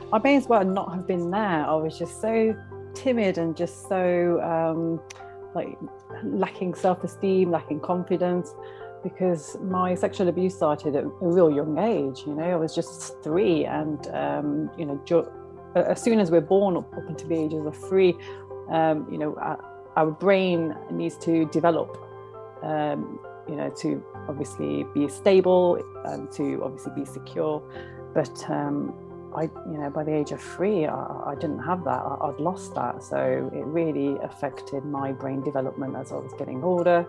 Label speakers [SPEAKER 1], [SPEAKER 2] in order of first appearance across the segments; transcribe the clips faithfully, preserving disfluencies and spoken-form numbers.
[SPEAKER 1] I may as well not have been there. I was just so timid and just so um, like lacking self-esteem, lacking confidence, because my sexual abuse started at a real young age. You know, I was just three, and um, you know, jo- as soon as we're born up, up until the ages of three, um, you know, our, our brain needs to develop. Um, you know, to obviously be stable and to obviously be secure, but um, I, you know, by the age of three, I, I didn't have that. I, I'd lost that, so it really affected my brain development as I was getting older.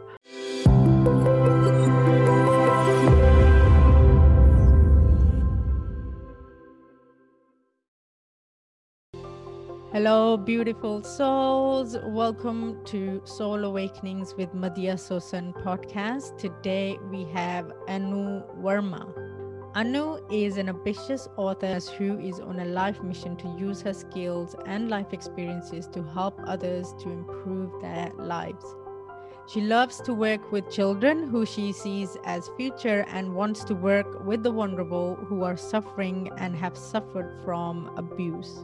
[SPEAKER 2] Hello, beautiful souls. Welcome to Soul Awakenings with Madhya Sosan podcast. Today we have Anu Verma. Anu is an ambitious author who is on a life mission to use her skills and life experiences to help others to improve their lives. She loves to work with children who she sees as future and wants to work with the vulnerable who are suffering and have suffered from abuse.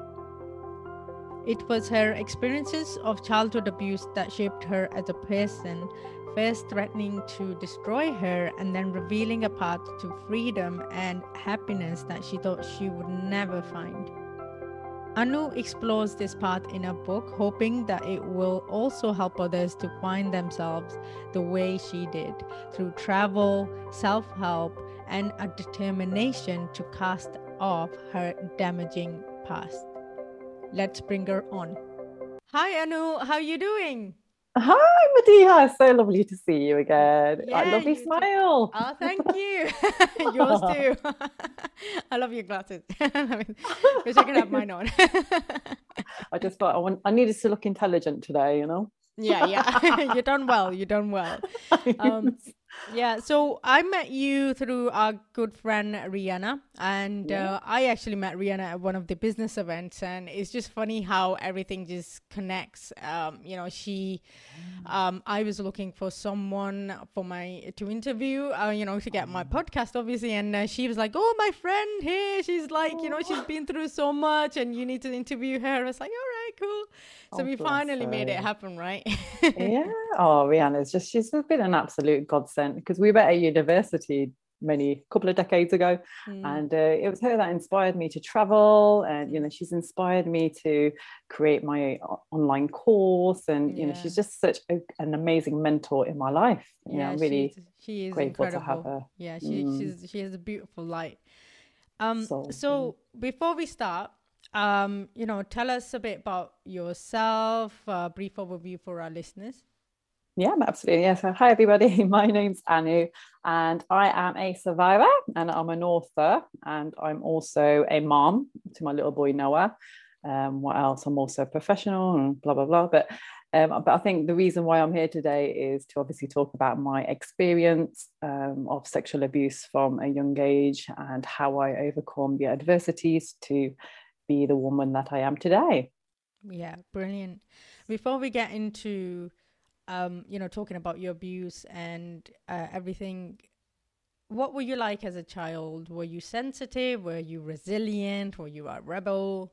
[SPEAKER 2] It was her experiences of childhood abuse that shaped her as a person, first threatening to destroy her and then revealing a path to freedom and happiness that she thought she would never find. Anu explores this path in her book, hoping that it will also help others to find themselves the way she did, through travel, self-help, and a determination to cast off her damaging past. Let's bring her on. Hi, Anu. How are you doing?
[SPEAKER 1] Hi, Madhya. So lovely to see you again.
[SPEAKER 2] Yeah,
[SPEAKER 1] I lovely
[SPEAKER 2] you too.
[SPEAKER 1] smile.
[SPEAKER 2] Oh, thank you. Yours too. I love your glasses. Wish I could have mine on.
[SPEAKER 1] I just thought I want. I needed to look intelligent today. You know.
[SPEAKER 2] Yeah, yeah. You've done well. You've done well. Um, yeah, so I met you through our good friend Rihanna, and
[SPEAKER 1] Yeah.
[SPEAKER 2] uh, I actually met Rihanna at one of the business events, and it's just funny how everything just connects. Um, you know, she, um, I was looking for someone for my to interview, uh, you know, to get my podcast, obviously, and uh, she was like, "Oh, my friend here, she's like, you know, she's been through so much, and you need to interview her." I was like, "All right, cool." So
[SPEAKER 1] Oh,
[SPEAKER 2] we
[SPEAKER 1] bless
[SPEAKER 2] finally made it
[SPEAKER 1] her.
[SPEAKER 2] happen, right?
[SPEAKER 1] Yeah. Oh, Rihanna's just, she's been an absolute godsend, because we met at university many couple of decades ago.
[SPEAKER 2] Mm.
[SPEAKER 1] And uh, it was her that inspired me to travel. And, you know, she's inspired me to create my o- online course. And, you know,
[SPEAKER 2] Yeah.
[SPEAKER 1] she's just such a, an amazing mentor in my life. You know,
[SPEAKER 2] Yeah,
[SPEAKER 1] I'm really
[SPEAKER 2] she's she is
[SPEAKER 1] grateful to have
[SPEAKER 2] incredible.
[SPEAKER 1] her.
[SPEAKER 2] Yeah, she
[SPEAKER 1] Mm,
[SPEAKER 2] she's she has a beautiful light. Um,
[SPEAKER 1] so,
[SPEAKER 2] so before we start, um, you know, tell us a bit about yourself, a brief overview for our listeners.
[SPEAKER 1] yeah, absolutely. Yeah. So, hi, everybody. My name's Anu, and I am a survivor, and I'm an author, and I'm also a mom to my little boy, Noah. Um, what else? I'm also a professional and blah, blah, blah. But, um, but I think the reason why I'm here today is to obviously talk about my experience um, of sexual abuse from a young age and how I overcome the adversities to be the woman that I am today.
[SPEAKER 2] Yeah, brilliant. Before we get into, um, you know, talking about your abuse and uh, everything, what were you like as a child? Were you sensitive? Were you resilient? Were you a rebel?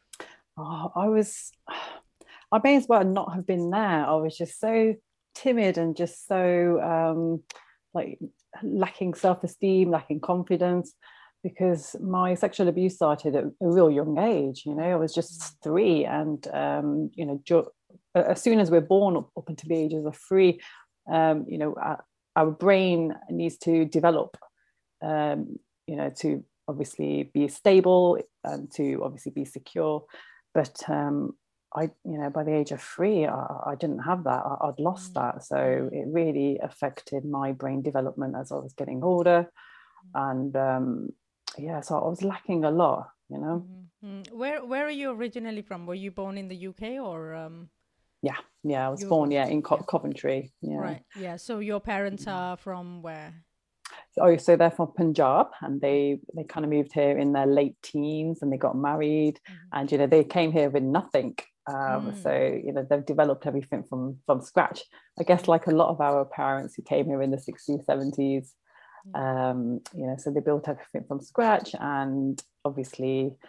[SPEAKER 1] Oh, I was, I may as well not have been there. I was just so timid and just so um, like lacking self-esteem, lacking confidence, because my sexual abuse started at a real young age. You know, I was just three, and um, you know, jo- as soon as we're born up, up until the ages of three, um, you know, our, our brain needs to develop. Um, you know, to obviously be stable and to obviously be secure, but um, I, you know, by the age of three, I, I didn't have that. I, I'd lost that. So it really affected my brain development as I was getting older. And um, yeah, so I was lacking a lot, you know.
[SPEAKER 2] Mm-hmm. Where Where are you originally from? Were you born in the U K or um?
[SPEAKER 1] Yeah, yeah, I was
[SPEAKER 2] You were
[SPEAKER 1] born,
[SPEAKER 2] born.
[SPEAKER 1] yeah, in Co-
[SPEAKER 2] Yeah.
[SPEAKER 1] Coventry. Yeah.
[SPEAKER 2] Right. Yeah. So your parents are from where?
[SPEAKER 1] Oh, so they're from Punjab, and they they kind of moved here in their late teens, and they got married, and you know they came here with nothing. Um, so you know they've developed everything from from scratch. I guess like a lot of our parents who came here in the sixties, seventies. Um, you know, so they built everything from scratch, and obviously,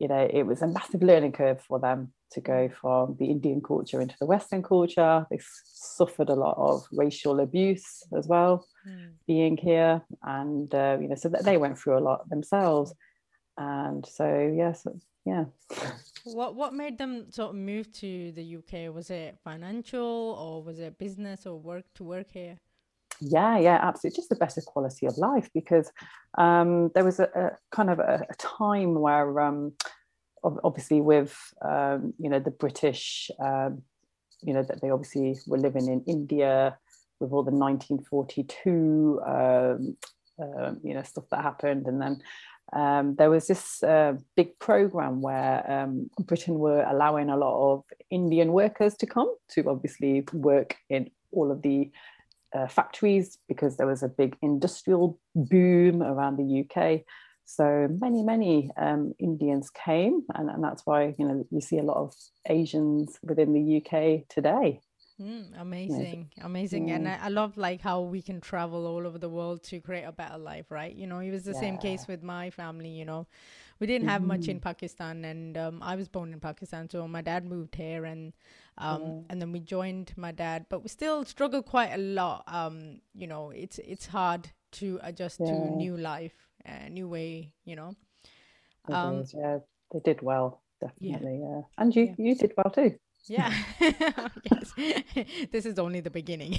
[SPEAKER 1] you know, it was a massive learning curve for them to go from the Indian culture into the Western culture. They suffered a lot of racial abuse as well, mm. being here. And, uh, you know, so they went through a lot themselves. And so, yes, yeah.
[SPEAKER 2] What what made them sort of move to the U K? Was it financial, or was it business, or work to work here?
[SPEAKER 1] Yeah, yeah, absolutely. Just a better quality of life, because um, there was a, a kind of a, a time where, um, obviously, with um, you know, the British, um, you know, that they obviously were living in India with all the nineteen forty-two, um, uh, you know, stuff that happened, and then um, there was this uh, big program where um, Britain were allowing a lot of Indian workers to come to obviously work in all of the Uh, factories, because there was a big industrial boom around the U K. So many, many um, Indians came, and, and that's why, you know, you see a lot of Asians within the U K today.
[SPEAKER 2] Mm, amazing, you know, amazing. Mm. And I, I love like how we can travel all over the world to create a better life, right? You know, it was the yeah. same case with my family, you know. We didn't have mm-hmm. much in Pakistan, and um, I was born in Pakistan, so my dad moved here, and um, yeah. and then we joined my dad, but we still struggle quite a lot. Um, you know, it's it's hard to adjust yeah. to new life, a uh, new way, you know.
[SPEAKER 1] It um, is, yeah, they did well, definitely, yeah. yeah. And you, yeah. you did well too.
[SPEAKER 2] Yeah. Yes. This is only the beginning.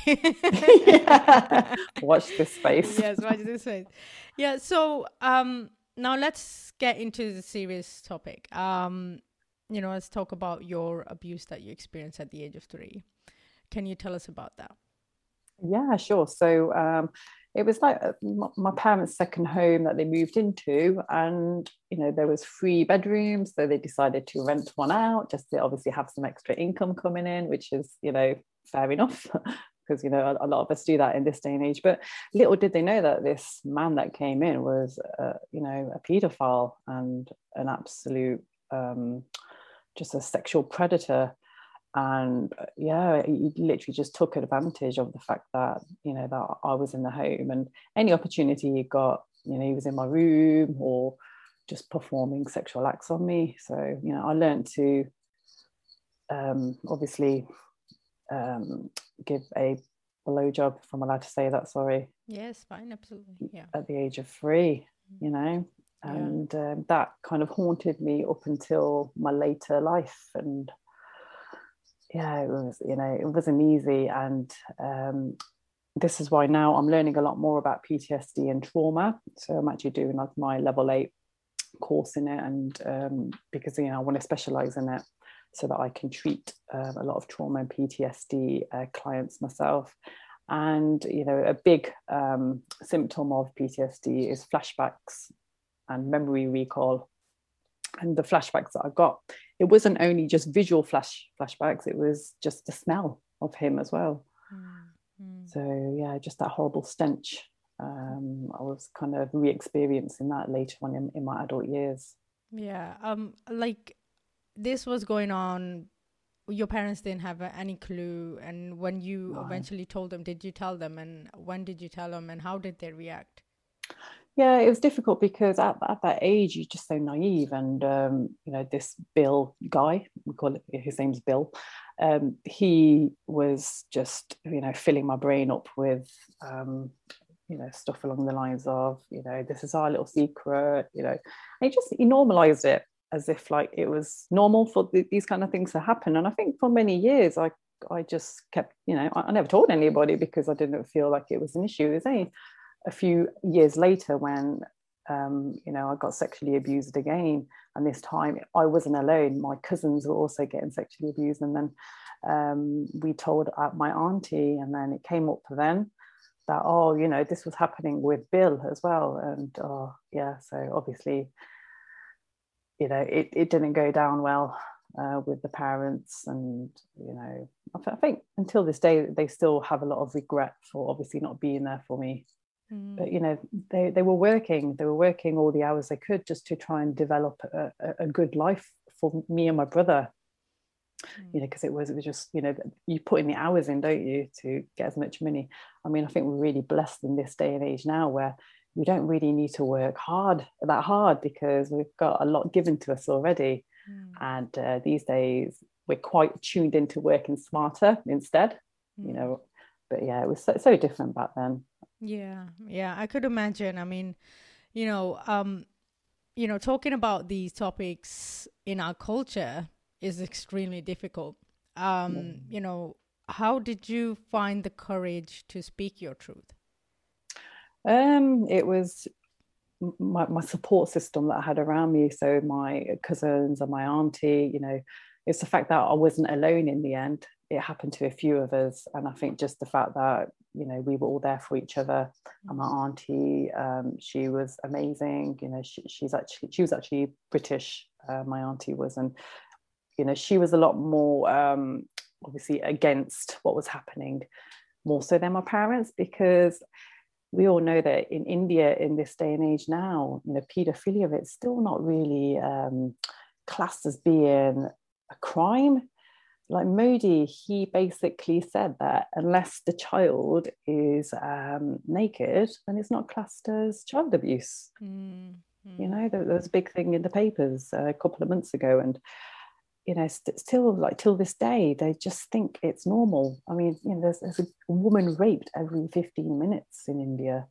[SPEAKER 1] Yeah. Watch this space.
[SPEAKER 2] Yes, watch this space. Yeah. So um, now let's get into the serious topic. Um, you know, let's talk about your abuse that you experienced at the age of three. Can you tell us about that?
[SPEAKER 1] Yeah, sure. So um, it was like my parents' second home that they moved into, and you know, there was three bedrooms, so they decided to rent one out just to obviously have some extra income coming in, which is, you know, fair enough, because you know, a, a lot of us do that in this day and age. But little did they know that this man that came in was uh, you know, a paedophile and an absolute um, just a sexual predator. And yeah, he literally just took advantage of the fact that, you know, that I was in the home, and any opportunity he got, you know, he was in my room or just performing sexual acts on me. So, you know, I learned to um, obviously um, give a blowjob, if I'm allowed to say that, sorry.
[SPEAKER 2] Yes, fine, absolutely. Yeah.
[SPEAKER 1] At the age of three, you know, and yeah. um, that kind of haunted me up until my later life. And yeah, it was, you know, it wasn't easy. And um, this is why now I'm learning a lot more about P T S D and trauma. So I'm actually doing like my level eight course in it. And um, because, you know, I want to specialize in it so that I can treat um, a lot of trauma and P T S D uh, clients myself. And, you know, a big um, symptom of P T S D is flashbacks and memory recall. And the flashbacks that I got, it wasn't only just visual flash flashbacks, it was just the smell of him as well. Mm-hmm. So yeah, just that horrible stench. Um, I was kind of re-experiencing that later on in, in my adult years.
[SPEAKER 2] Yeah, um, like this was going on. Your parents didn't have any clue, and when you no. eventually told them, did you tell them, and when did you tell them, and how did they react?
[SPEAKER 1] Yeah, it was difficult because at, at that age, you're just so naive. And, um, you know, this Bill guy, we call it, his name's Bill, um, he was just, you know, filling my brain up with, um, you know, stuff along the lines of, you know, this is our little secret, you know, and he just, he normalized it as if like it was normal for th- these kind of things to happen. And I think for many years, I, I just kept, you know, I, I never told anybody because I didn't feel like it was an issue. There's only a few years later when um, you know, I got sexually abused again, and this time I wasn't alone. My cousins were also getting sexually abused, and then um, we told uh, my auntie, and then it came up then that, oh, you know, this was happening with Bill as well. And oh yeah, so obviously, you know, it, it didn't go down well uh, with the parents. And you know, I, th- I think until this day they still have a lot of regret for obviously not being there for me. But, you know, they, they were working, they were working all the hours they could just to try and develop a, a good life for me and my brother, mm. you know, because it was, it was just, you know, you put in the hours in, don't you, to get as much money. I mean, I think we're really blessed in this day and age now where, we don't really need to work hard, that hard, because we've got a lot given to us already. Mm. And uh, these days, we're quite tuned into working smarter instead, mm. you know. But yeah, it was so, so different back then.
[SPEAKER 2] Yeah, yeah, I could imagine. I mean, you know, um, you know, talking about these topics in our culture is extremely difficult. Um, mm. You know, how did you find the courage to speak your truth?
[SPEAKER 1] Um, it was my, my support system that I had around me. So my cousins and my auntie, you know, it's the fact that I wasn't alone in the end. It happened to a few of us. And I think just the fact that, you know, we were all there for each other. And my auntie, um, she was amazing. You know, she, she's actually, she was actually British, uh, my auntie was. And, you know, she was a lot more, um, obviously against what was happening, more so than my parents, because we all know that in India in this day and age now, you know, paedophilia, it's still not really um, classed as being a crime. Like Modi, he basically said that unless the child is um, naked, then it's not classed as child abuse. Mm-hmm. You know, there, there was a big thing in the papers uh, a couple of months ago, and you know, st- still like till this day, they just think it's normal. I mean, you know, there's, there's a woman raped every fifteen minutes in India.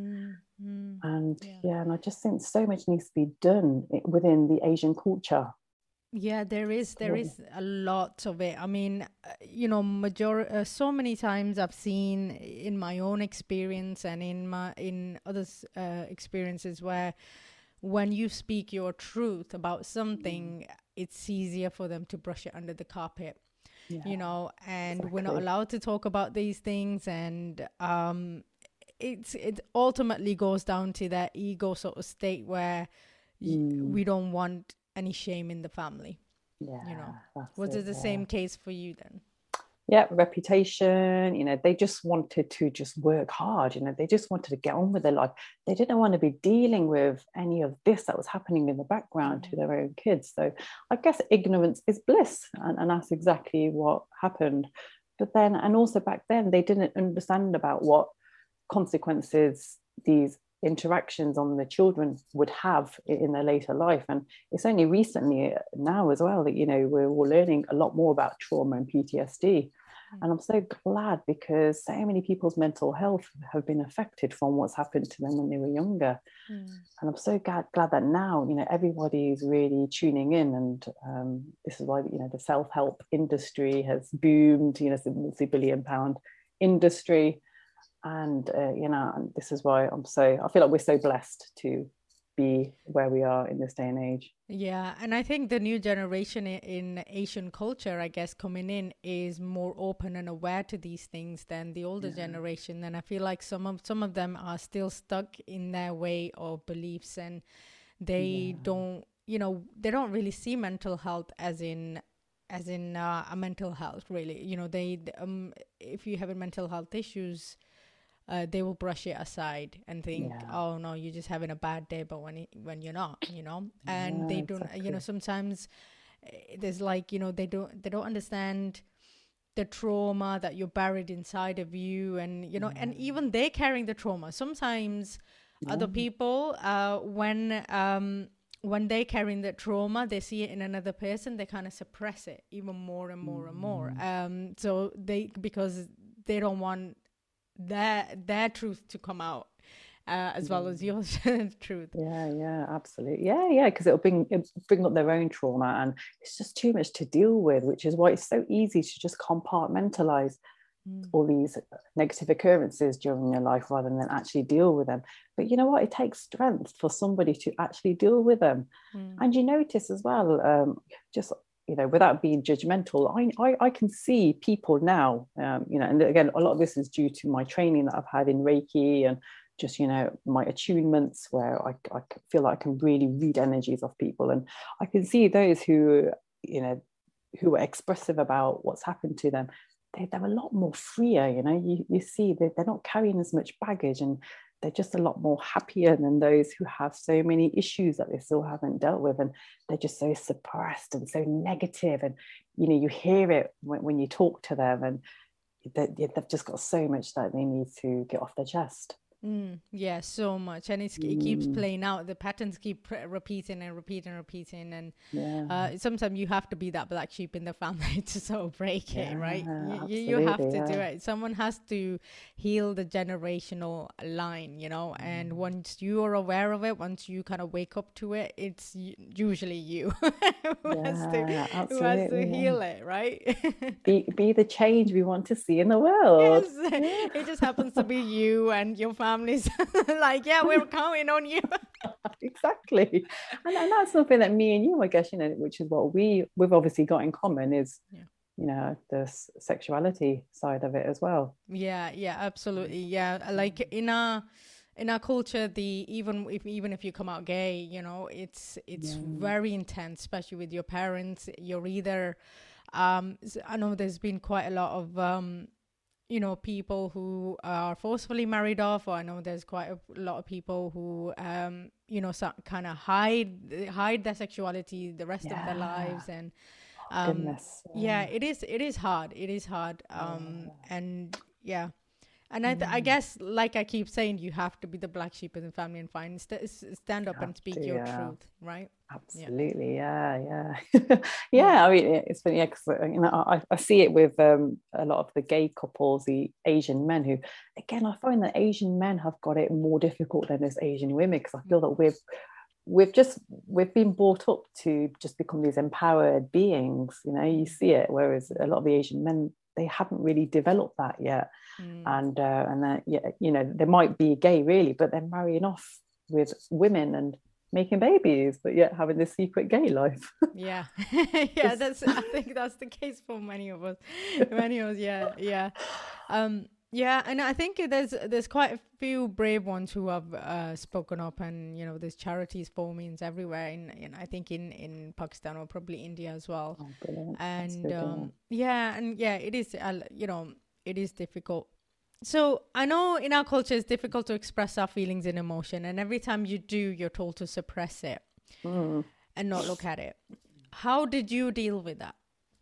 [SPEAKER 1] Mm-hmm. And yeah. yeah, and I just think so much needs to be done within the Asian culture.
[SPEAKER 2] Yeah, there is, there is a lot of it. I mean, you know, major uh, so many times I've seen in my own experience and in my, in others' uh, experiences where when you speak your truth about something, it's easier for them to brush it under the carpet, yeah, you know, and exactly. We're not allowed to talk about these things. And um, it's it ultimately goes down to that ego sort of state where mm. y- we don't want any shame in the family. Yeah, you know, was it, it the yeah. same case for you then?
[SPEAKER 1] Yeah, reputation, you know, they just wanted to just work hard, you know, they just wanted to get on with their life. They didn't want to be dealing with any of this that was happening in the background mm-hmm. to their own kids. So I guess ignorance is bliss, and, and that's exactly what happened. But then, and also back then, they didn't understand about what consequences these interactions on the children would have in their later life. And it's only recently now as well that, you know, we're all learning a lot more about trauma and P T S D. Mm. And I'm so glad, because so many people's mental health have been affected from what's happened to them when they were younger. Mm. And I'm so glad, glad that now, you know, everybody is really tuning in. And um, this is why, you know, the self-help industry has boomed, you know, it's a multi-billion pound industry. And, uh, you know, and this is why I'm so, I feel like we're so blessed to be where we are in this day and age.
[SPEAKER 2] Yeah. And I think the new generation in Asian culture, I guess, coming in is more open and aware to these things than the older yeah. generation. And I feel like some of, some of them are still stuck in their way of beliefs, and they yeah. don't, you know, they don't really see mental health as in as in uh, a mental health, really. You know, they, um, if you have a mental health issues, Uh, they will brush it aside and think, yeah. oh no, you're just having a bad day, but when it, when you're not, you know. And yeah, they don't, exactly. you know, sometimes there's like, you know, they don't they don't understand the trauma that you're buried inside of you, and you know, yeah. and even they're carrying the trauma. Sometimes yeah. other people, uh, when um when they're carrying the trauma, they see it in another person, they kind of suppress it even more and more mm. and more. Um, so they, because they don't want their their truth to come out uh, as well as your truth.
[SPEAKER 1] Yeah, yeah, absolutely. Yeah, yeah, because it'll bring it'll bring up their own trauma, and it's just too much to deal with, which is why it's so easy to just compartmentalize mm. all these negative occurrences during your life rather than actually deal with them. But you know what? It takes strength for somebody to actually deal with them. Mm. And you notice as well, um, just you know, without being judgmental, I, I, I can see people now, um, you know, and again, a lot of this is due to my training that I've had in Reiki and just, you know, my attunements where I, I feel like I can really read energies of people. And I can see those who, you know, who are expressive about what's happened to them. They, they're a lot more freer, you know, you, you see that they're not carrying as much baggage, and they're just a lot more happier than those who have so many issues that they still haven't dealt with, and they're just so suppressed and so negative. And you know, you hear it when, when you talk to them, and they, they've just got so much that they need to get off their chest.
[SPEAKER 2] Mm, yeah, so much, and it's, it keeps playing out. The patterns keep pre- repeating and repeating and repeating, and
[SPEAKER 1] Yeah.
[SPEAKER 2] uh, sometimes you have to be that black sheep in the family to sort of break
[SPEAKER 1] Yeah,
[SPEAKER 2] it, right? You, you, you
[SPEAKER 1] absolutely,
[SPEAKER 2] have to
[SPEAKER 1] yeah.
[SPEAKER 2] do it. Someone has to heal the generational line, you know. And once you are aware of it, once you kind of wake up to it, it's u- usually you who, has to,
[SPEAKER 1] Yeah,
[SPEAKER 2] who has to
[SPEAKER 1] absolutely, yeah.
[SPEAKER 2] heal it, right?
[SPEAKER 1] Be be the change we want to see in the world.
[SPEAKER 2] Yes,
[SPEAKER 1] Yeah.
[SPEAKER 2] it just happens to be you and your family's like, yeah, we're counting on you.
[SPEAKER 1] Exactly. And, and that's something that me and you, I guess, you know, which is what we we've obviously got in common is,
[SPEAKER 2] Yeah.
[SPEAKER 1] you know, the s- sexuality side of it as well.
[SPEAKER 2] Yeah, yeah, absolutely. Yeah, like in our in our culture, the even if even if you come out gay, you know, it's it's
[SPEAKER 1] Yeah.
[SPEAKER 2] very intense, especially with your parents. You're either um s- I know there's been quite a lot of um you know, people who are forcefully married off, or I know there's quite a lot of people who um you know, so, kind of hide hide their sexuality the rest of their
[SPEAKER 1] Yeah.
[SPEAKER 2] lives. And
[SPEAKER 1] Oh,
[SPEAKER 2] um
[SPEAKER 1] goodness.
[SPEAKER 2] yeah, it is it is hard, it is hard. Um and yeah, and I, th- I guess, like I keep saying, you have to be the black sheep in the family and find st- s- stand up
[SPEAKER 1] You
[SPEAKER 2] and
[SPEAKER 1] have
[SPEAKER 2] speak
[SPEAKER 1] to,
[SPEAKER 2] your
[SPEAKER 1] yeah.
[SPEAKER 2] truth, right?
[SPEAKER 1] Absolutely, yeah, yeah, yeah. I mean, it's funny, yeah, because you know, I, I see it with um, a lot of the gay couples, the Asian men who, again, I find that Asian men have got it more difficult than us Asian women, because I feel that we've we've just we've been brought up to just become these empowered beings. You know, you see it, whereas a lot of the Asian men, they haven't really developed that yet,
[SPEAKER 2] Mm.
[SPEAKER 1] and uh, and that, yeah, you know, they might be gay really, but they're marrying off with women and making babies, but yet having this secret gay life.
[SPEAKER 2] Yeah. Yeah, that's, I think that's the case for many of us. Many of us, yeah, yeah. Um, yeah, and I think there's there's quite a few brave ones who have uh, spoken up, and you know, there's charities forming everywhere. In, in I think in, in Pakistan or probably India as well.
[SPEAKER 1] Oh, brilliant.
[SPEAKER 2] And
[SPEAKER 1] good,
[SPEAKER 2] um, yeah. yeah, and yeah, it is. Uh, you know, it is difficult. So I know in our culture it's difficult to express our feelings and emotion, and every time you do, you're told to suppress it
[SPEAKER 1] mm.
[SPEAKER 2] and not look at it. How did you deal with that?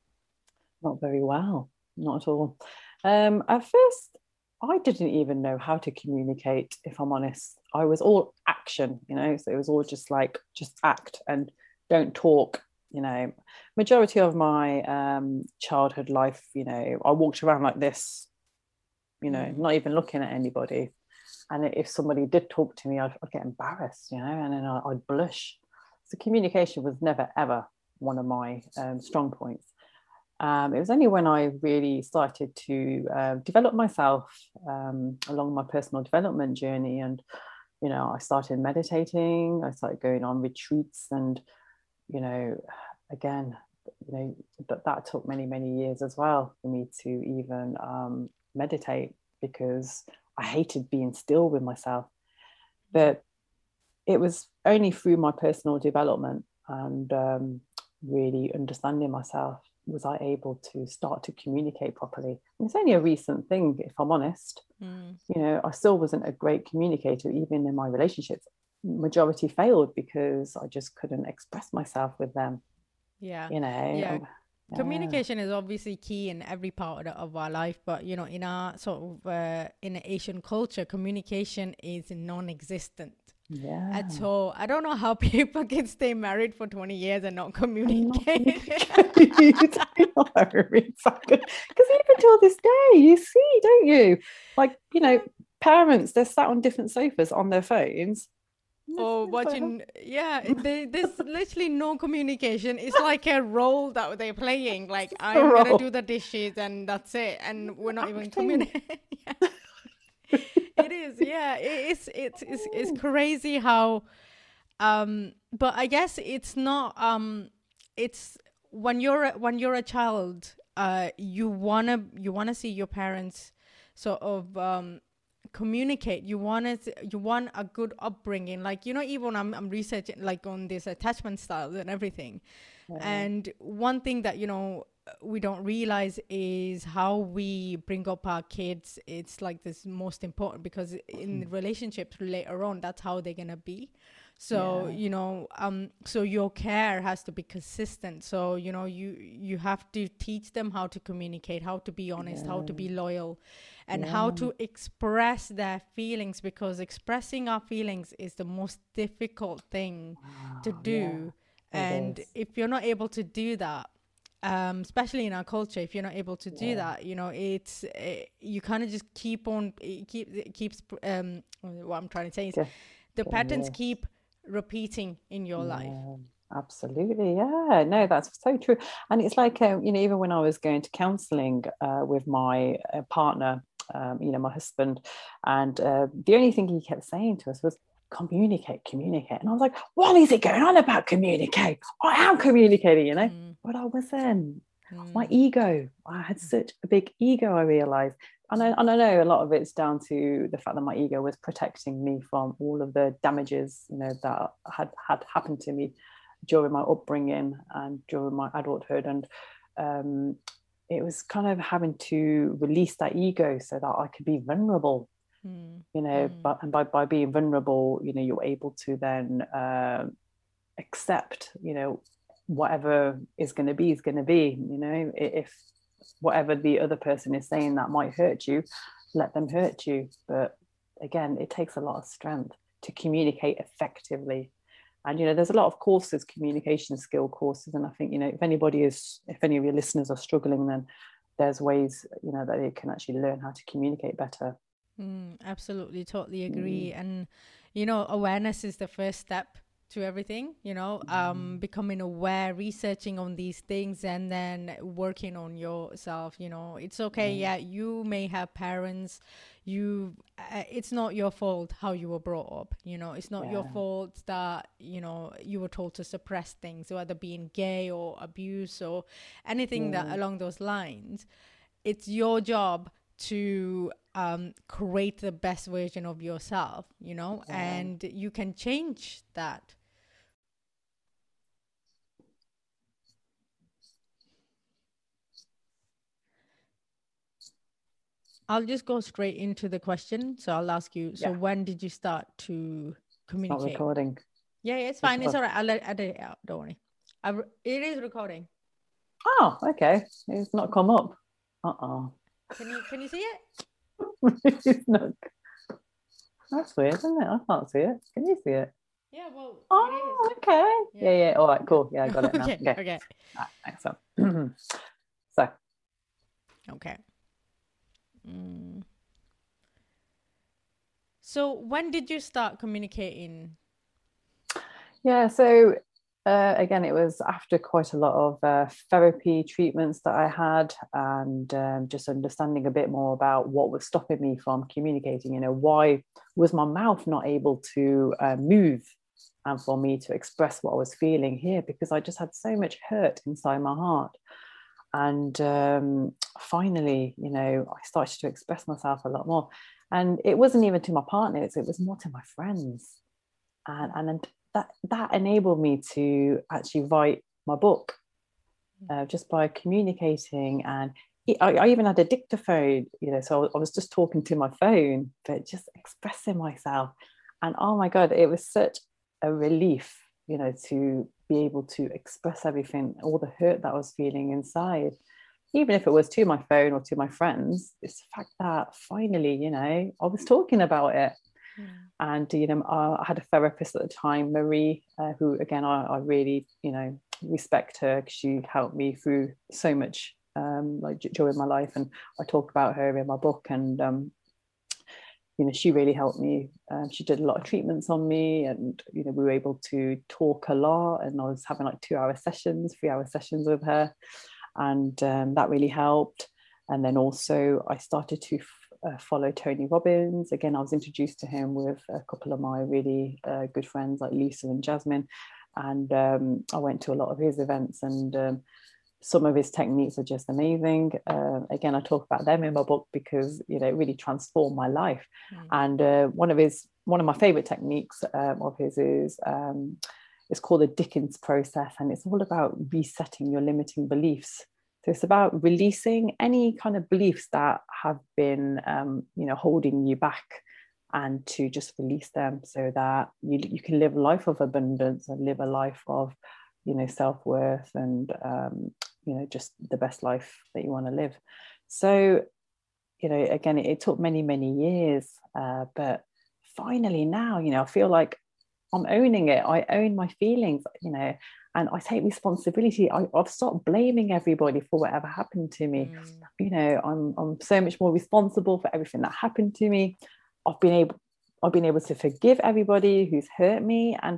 [SPEAKER 1] Not very well, not at all. Um, at first, I didn't even know how to communicate, if I'm honest. I was all action, you know, so it was all just like, just act and don't talk, you know. Majority of my um, childhood life, you know, I walked around like this, you know, mm. not even looking at anybody. And if somebody did talk to me, I'd, I'd get embarrassed, you know, and then I'd blush. So communication was never, ever one of my um, strong points. Um, it was only when I really started to uh, develop myself um, along my personal development journey, and you know, I started meditating. I started going on retreats, and you know, again, you know, that that took many many years as well for me to even um, meditate, because I hated being still with myself. But it was only through my personal development and um, really understanding myself was I able to start to communicate properly. And it's only a recent thing, if I'm honest. Mm. You know, I still wasn't a great communicator, even in my relationships. Majority failed because I just couldn't express myself with them.
[SPEAKER 2] Yeah.
[SPEAKER 1] You know.
[SPEAKER 2] Yeah.
[SPEAKER 1] Yeah.
[SPEAKER 2] Communication is obviously key in every part of, of our life, but you know, in our sort of uh, in Asian culture, communication is non-existent.
[SPEAKER 1] Yeah.
[SPEAKER 2] At all. I don't know how people can stay married for twenty years and not communicate.
[SPEAKER 1] Exactly. Because even till this day, you see, don't you? Like, you know, parents, they're sat on different sofas on their phones.
[SPEAKER 2] Or watching, yeah, they, there's literally no communication. It's like a role that they're playing. Like, I'm going to do the dishes and that's it. And we're not even communicating. Yeah. It is, yeah. It's, it's, it's, it's crazy how, um, but I guess it's not, um, it's when you're, when you're a child, uh, you want to, you want to see your parents sort of, um, communicate. You want it, you want a good upbringing. Like, you know, even I'm, I'm researching like on this attachment styles and everything. Yeah. And one thing that, you know, we don't realize is how we bring up our kids. It's like this most important, because in relationships later on, that's how they're gonna be. So,
[SPEAKER 1] Yeah.
[SPEAKER 2] you know, um, so your care has to be consistent. So, you know, you you have to teach them how to communicate, how to be honest, how to
[SPEAKER 1] Yeah.
[SPEAKER 2] be loyal, and how
[SPEAKER 1] Yeah.
[SPEAKER 2] to express their feelings, because expressing our feelings is the most difficult thing to
[SPEAKER 1] Wow. Yeah.
[SPEAKER 2] do.
[SPEAKER 1] It
[SPEAKER 2] And
[SPEAKER 1] is.
[SPEAKER 2] if you're not able to do that, um, especially in our culture, if you're not able to do
[SPEAKER 1] Yeah.
[SPEAKER 2] that, you know, it's uh, you kind of just keep on, it keep it keeps um, what I'm trying to say is
[SPEAKER 1] Get,
[SPEAKER 2] the
[SPEAKER 1] getting
[SPEAKER 2] patterns
[SPEAKER 1] worse.
[SPEAKER 2] keep repeating in your life.
[SPEAKER 1] Yeah, absolutely. Yeah, no, that's so true. And it's like, um, you know, even when I was going to counseling uh, with my uh, partner, um, you know, my husband, and uh, the only thing he kept saying to us was, communicate, communicate. And I was like, what is it going on about communicate? I am communicating, you know,
[SPEAKER 2] Mm,
[SPEAKER 1] but I wasn't. My
[SPEAKER 2] mm,
[SPEAKER 1] ego, I had such a big ego, I realized. And I, and I know a lot of it's down to the fact that my ego was protecting me from all of the damages, you know, that had had happened to me during my upbringing and during my adulthood. And um, it was kind of having to release that ego so that I could be vulnerable,
[SPEAKER 2] mm,
[SPEAKER 1] you know.
[SPEAKER 2] mm.
[SPEAKER 1] But and by, by being vulnerable, you know, you're able to then uh, accept, you know, whatever is going to be is going to be, you know. If whatever the other person is saying that might hurt you, let them hurt you. But again, it takes a lot of strength to communicate effectively. And you know, there's a lot of courses, communication skill courses, and I think, you know, if anybody is, if any of your listeners are struggling, then there's ways, you know, that they can actually learn how to communicate better.
[SPEAKER 2] Mm, absolutely, totally
[SPEAKER 1] Mm.
[SPEAKER 2] agree. And, you know, awareness is the first step to everything, you know, um, becoming aware, researching on these things, and then working on yourself. You know, it's okay.
[SPEAKER 1] Yeah.
[SPEAKER 2] Yeah, you may have parents, you, uh, it's not your fault how you were brought up. You know, it's not your
[SPEAKER 1] Yeah.
[SPEAKER 2] fault that, you know, you were told to suppress things, whether being gay or abuse or anything that
[SPEAKER 1] Yeah.
[SPEAKER 2] along those lines. It's your job to um, create the best version of yourself, you know,
[SPEAKER 1] Yeah.
[SPEAKER 2] and you can change that. I'll just go straight into the question. So I'll ask you, so
[SPEAKER 1] Yeah.
[SPEAKER 2] when did you start to
[SPEAKER 1] It's not
[SPEAKER 2] communicate?
[SPEAKER 1] recording.
[SPEAKER 2] Yeah, yeah, it's fine. It's all right. I'll let edit it out. Don't worry. I re- it is recording.
[SPEAKER 1] Oh, okay. It's not come up. Uh-oh.
[SPEAKER 2] Can you can you see it?
[SPEAKER 1] It's not. That's weird, isn't it? I can't see it. Can you see it?
[SPEAKER 2] Yeah, well, it is.
[SPEAKER 1] Oh, okay.
[SPEAKER 2] Yeah.
[SPEAKER 1] Yeah, yeah. All right, cool. Yeah, I got it now.
[SPEAKER 2] Okay,
[SPEAKER 1] Okay.
[SPEAKER 2] okay,
[SPEAKER 1] Ah, excellent. So,
[SPEAKER 2] okay. Mm. So when did you start communicating?
[SPEAKER 1] yeah, so uh, again, it was after quite a lot of uh, therapy treatments that I had, and um, just understanding a bit more about what was stopping me from communicating. You know, why was my mouth not able to uh, move and for me to express what I was feeling here? Because I just had so much hurt inside my heart. And um, finally, you know, I started to express myself a lot more. And it wasn't even to my partners, it was more to my friends. And, and that, that enabled me to actually write my book uh, just by communicating. And I, I even had a dictaphone, you know, so I was just talking to my phone, but just expressing myself. And oh my God, it was such a relief, you know, to be able to express everything, all the hurt that I was feeling inside, even if it was to my phone or to my friends. It's the fact that finally, you know, I was talking about it.
[SPEAKER 2] Mm.
[SPEAKER 1] And, you know, I had a therapist at the time, Marie, uh, who, again, I, I really, you know, respect her because she helped me through so much um, like during my life. And I talk about her in my book. And, um, you know, she really helped me. Um, she did a lot of treatments on me, and, you know, we were able to talk a lot. And I was having like two hour sessions, three hour sessions with her. And um, that really helped. And then also I started to uh, follow Tony Robbins. Again, I was introduced to him with a couple of my really uh, good friends like Lisa and Jasmine. And um, I went to a lot of his events, and um, some of his techniques are just amazing. Uh, again, I talk about them in my book because, you know, it really transformed my life.
[SPEAKER 2] Mm.
[SPEAKER 1] And uh, one of his, one of my favorite techniques um, of his is um, it's called the Dickens process, and it's all about resetting your limiting beliefs. So it's about releasing any kind of beliefs that have been, um, you know, holding you back, and to just release them so that you you can live a life of abundance and live a life of, you know, self-worth and, um, you know, just the best life that you want to live. So, you know, again, it, it took many, many years, uh, but finally now, you know, I feel like I'm owning it. I own my feelings, you know, and I take responsibility. I, I've stopped blaming everybody for whatever happened to me. Mm. You know, I'm I'm so much more responsible for everything that happened to me. I've been able I've been able to forgive everybody who's hurt me. And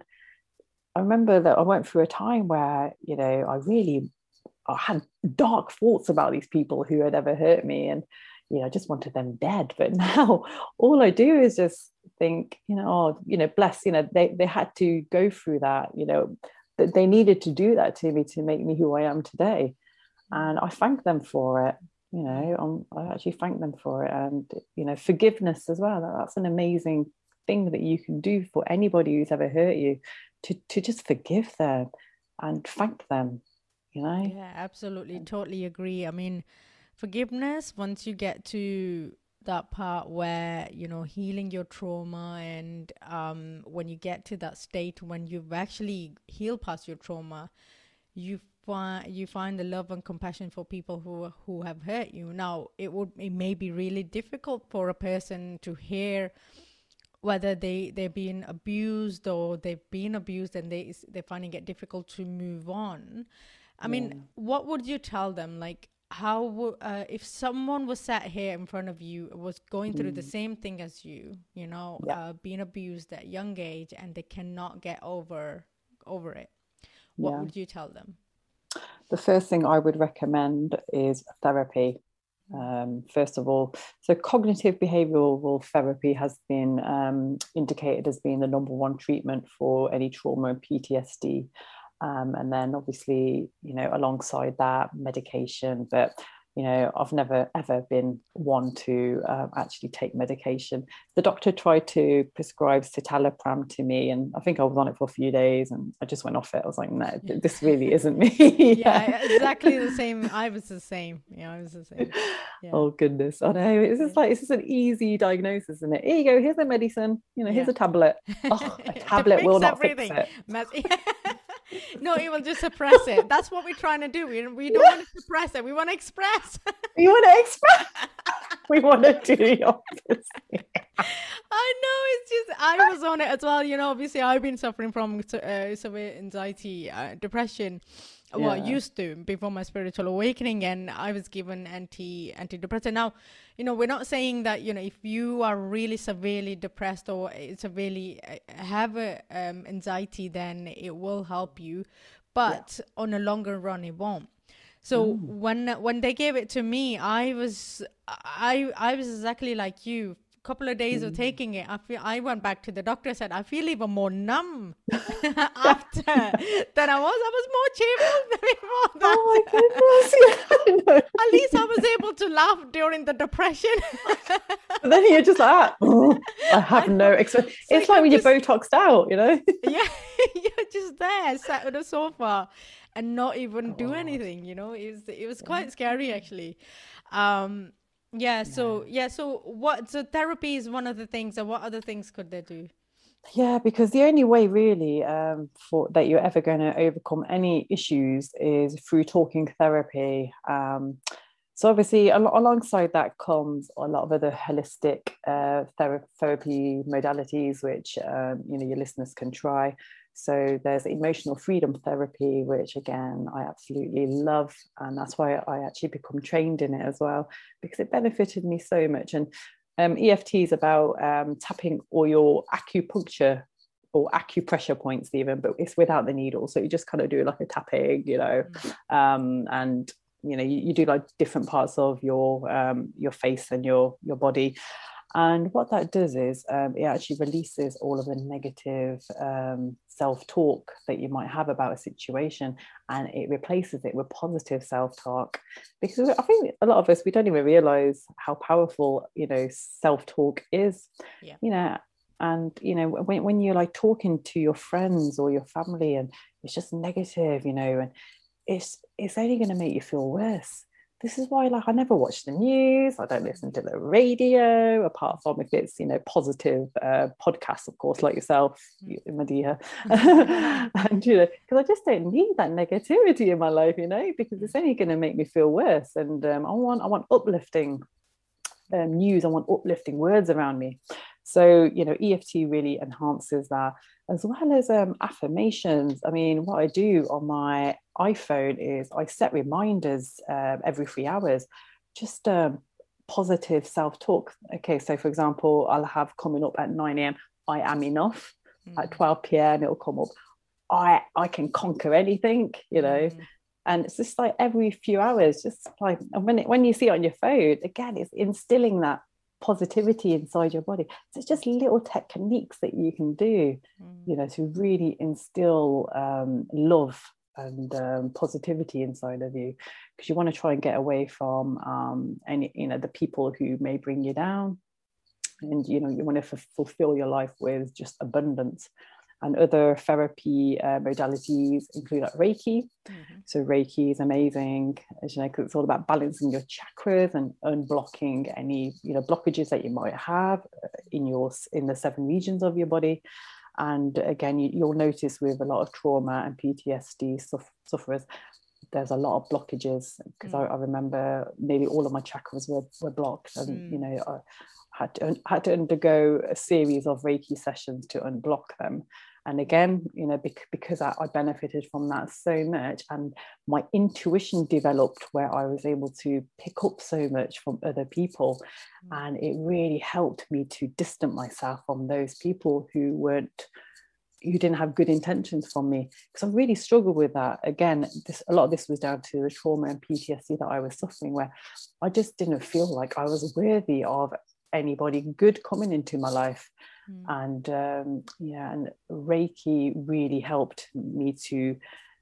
[SPEAKER 1] I remember that I went through a time where, you know, I really I had dark thoughts about these people who had ever hurt me, and, you know, I just wanted them dead. But now all I do is just think, you know, oh, you know, bless, you know, they they had to go through that, you know, that they needed to do that to me to make me who I am today. And I thank them for it. You know, I'm, I actually thank them for it. And, you know, forgiveness as well. That's an amazing thing that you can do for anybody who's ever hurt you, to, to just forgive them and thank them, you know?
[SPEAKER 2] Yeah, absolutely. Totally agree. I mean, forgiveness, once you get to that part where, you know, healing your trauma, and um, when you get to that state when you've actually healed past your trauma, you find you find the love and compassion for people who who have hurt you. Now, it would it may be really difficult for a person to hear whether they they're being abused or they've been abused, and they they're finding it difficult to move on. I mean, yeah. What would you tell them? Like, how uh, if someone was sat here in front of you, was going through mm. the same thing as you, you know, yeah. uh, being abused at a young age, and they cannot get over over it, what yeah. would you tell them?
[SPEAKER 1] The first thing I would recommend is therapy. Um, first of all, so cognitive behavioral therapy has been um, indicated as being the number one treatment for any trauma and P T S D. Um, and then obviously, you know, alongside that, medication. But, you know, I've never, ever been one to uh, actually take medication. The doctor tried to prescribe citalopram to me, and I think I was on it for a few days and I just went off it. I was like, no, yeah. this really isn't me.
[SPEAKER 2] yeah. yeah, exactly the same. I was the same. Yeah, I was the same. Yeah.
[SPEAKER 1] Oh, goodness. I know. It's just like, it's just an easy diagnosis, isn't it? Here you go. Here's a medicine. You know, here's yeah. a tablet. Oh, a tablet will not everything. fix it.
[SPEAKER 2] No, it will just suppress it. That's what we're trying to do. We, we don't yeah. want to suppress it. We want to express.
[SPEAKER 1] We want to express. We want to do the opposite.
[SPEAKER 2] I know. It's just, I was on it as well. You know, obviously I've been suffering from uh, severe anxiety, uh, depression. Yeah. Well, I used to before my spiritual awakening, and I was given anti antidepressant. Now, you know, we're not saying that, you know, if you are really severely depressed or severely have a, um, anxiety, then it will help you, but yeah. on a longer run, it won't. So mm. when when they gave it to me, I was I I was exactly like you. Couple of days mm. of taking it, I feel I went back to the doctor and said I feel even more numb after than I was. I was more cheerful than before that.
[SPEAKER 1] Oh my goodness! Yeah,
[SPEAKER 2] at least I was able to laugh during the depression.
[SPEAKER 1] But then you're just like, oh, I have I no experience. So it's like when just, you're Botoxed out, you know.
[SPEAKER 2] Yeah, you're just there, sat on the sofa, and not even oh. do anything. You know, it was it was quite yeah. scary actually. Um, Yeah. So, yeah. So what, so therapy is one of the things, and what other things could they do?
[SPEAKER 1] Yeah, because the only way really um, for that you're ever going to overcome any issues is through talking therapy. Um, so obviously al- alongside that comes a lot of other holistic uh, ther- therapy modalities, which, um, you know, your listeners can try. So there's emotional freedom therapy, which again, I absolutely love. And that's why I actually become trained in it as well, because it benefited me so much. And um, E F T is about um, tapping all your acupuncture or acupressure points even, but it's without the needle. So you just kind of do like a tapping, you know, mm-hmm. um, and, you know, you, you do like different parts of your um, your face and your your body. And what that does is um, it actually releases all of the negative um, self-talk that you might have about a situation, and it replaces it with positive self-talk. Because I think a lot of us, we don't even realize how powerful, you know, self-talk is, yeah. you know, and, you know, when, when you're like talking to your friends or your family and it's just negative, you know, and it's, it's only going to make you feel worse. this is why, like, I never watch the news. I don't listen to the radio, apart from if it's, you know, positive uh, podcasts, of course, like yourself, Madiha. And, you know, because I just don't need that negativity in my life, you know, because it's only going to make me feel worse. And um, I want, I want uplifting um, news. I want uplifting words around me. So, you know, E F T really enhances that, as well as um, affirmations. I mean, what I do on my iPhone is I set reminders uh, every three hours, just um, positive self-talk. Okay, so for example, I'll have coming up at nine a.m, I am enough. Mm. At twelve p.m, it'll come up, I, I can conquer anything, you know. Mm. And it's just like every few hours, just like, and when, it, when you see it on your phone, again, it's instilling that positivity inside your body. So it's just little techniques that you can do, mm. you know, to really instill um, love and um, positivity inside of you, because you want to try and get away from um, any, you know, the people who may bring you down, and you know, you want to f- fulfill your life with just abundance. And other therapy uh, modalities include like Reiki. Mm-hmm. So Reiki is amazing, as you know, because it's all about balancing your chakras and unblocking any, you know, blockages that you might have in your in the seven regions of your body. And again, you, you'll notice with a lot of trauma and P T S D suff- sufferers, there's a lot of blockages, because mm. I, I remember nearly all of my chakras were, were blocked, and mm. you know, I had to, had to undergo a series of Reiki sessions to unblock them. And again, you know, bec- because I, I benefited from that so much, and my intuition developed where I was able to pick up so much from other people. Mm. And it really helped me to distance myself from those people who weren't, who didn't have good intentions from me, because I really struggled with that. Again, this, a lot of this was down to the trauma and P T S D that I was suffering, where I just didn't feel like I was worthy of anybody good coming into my life. Mm. And um, yeah, and Reiki really helped me to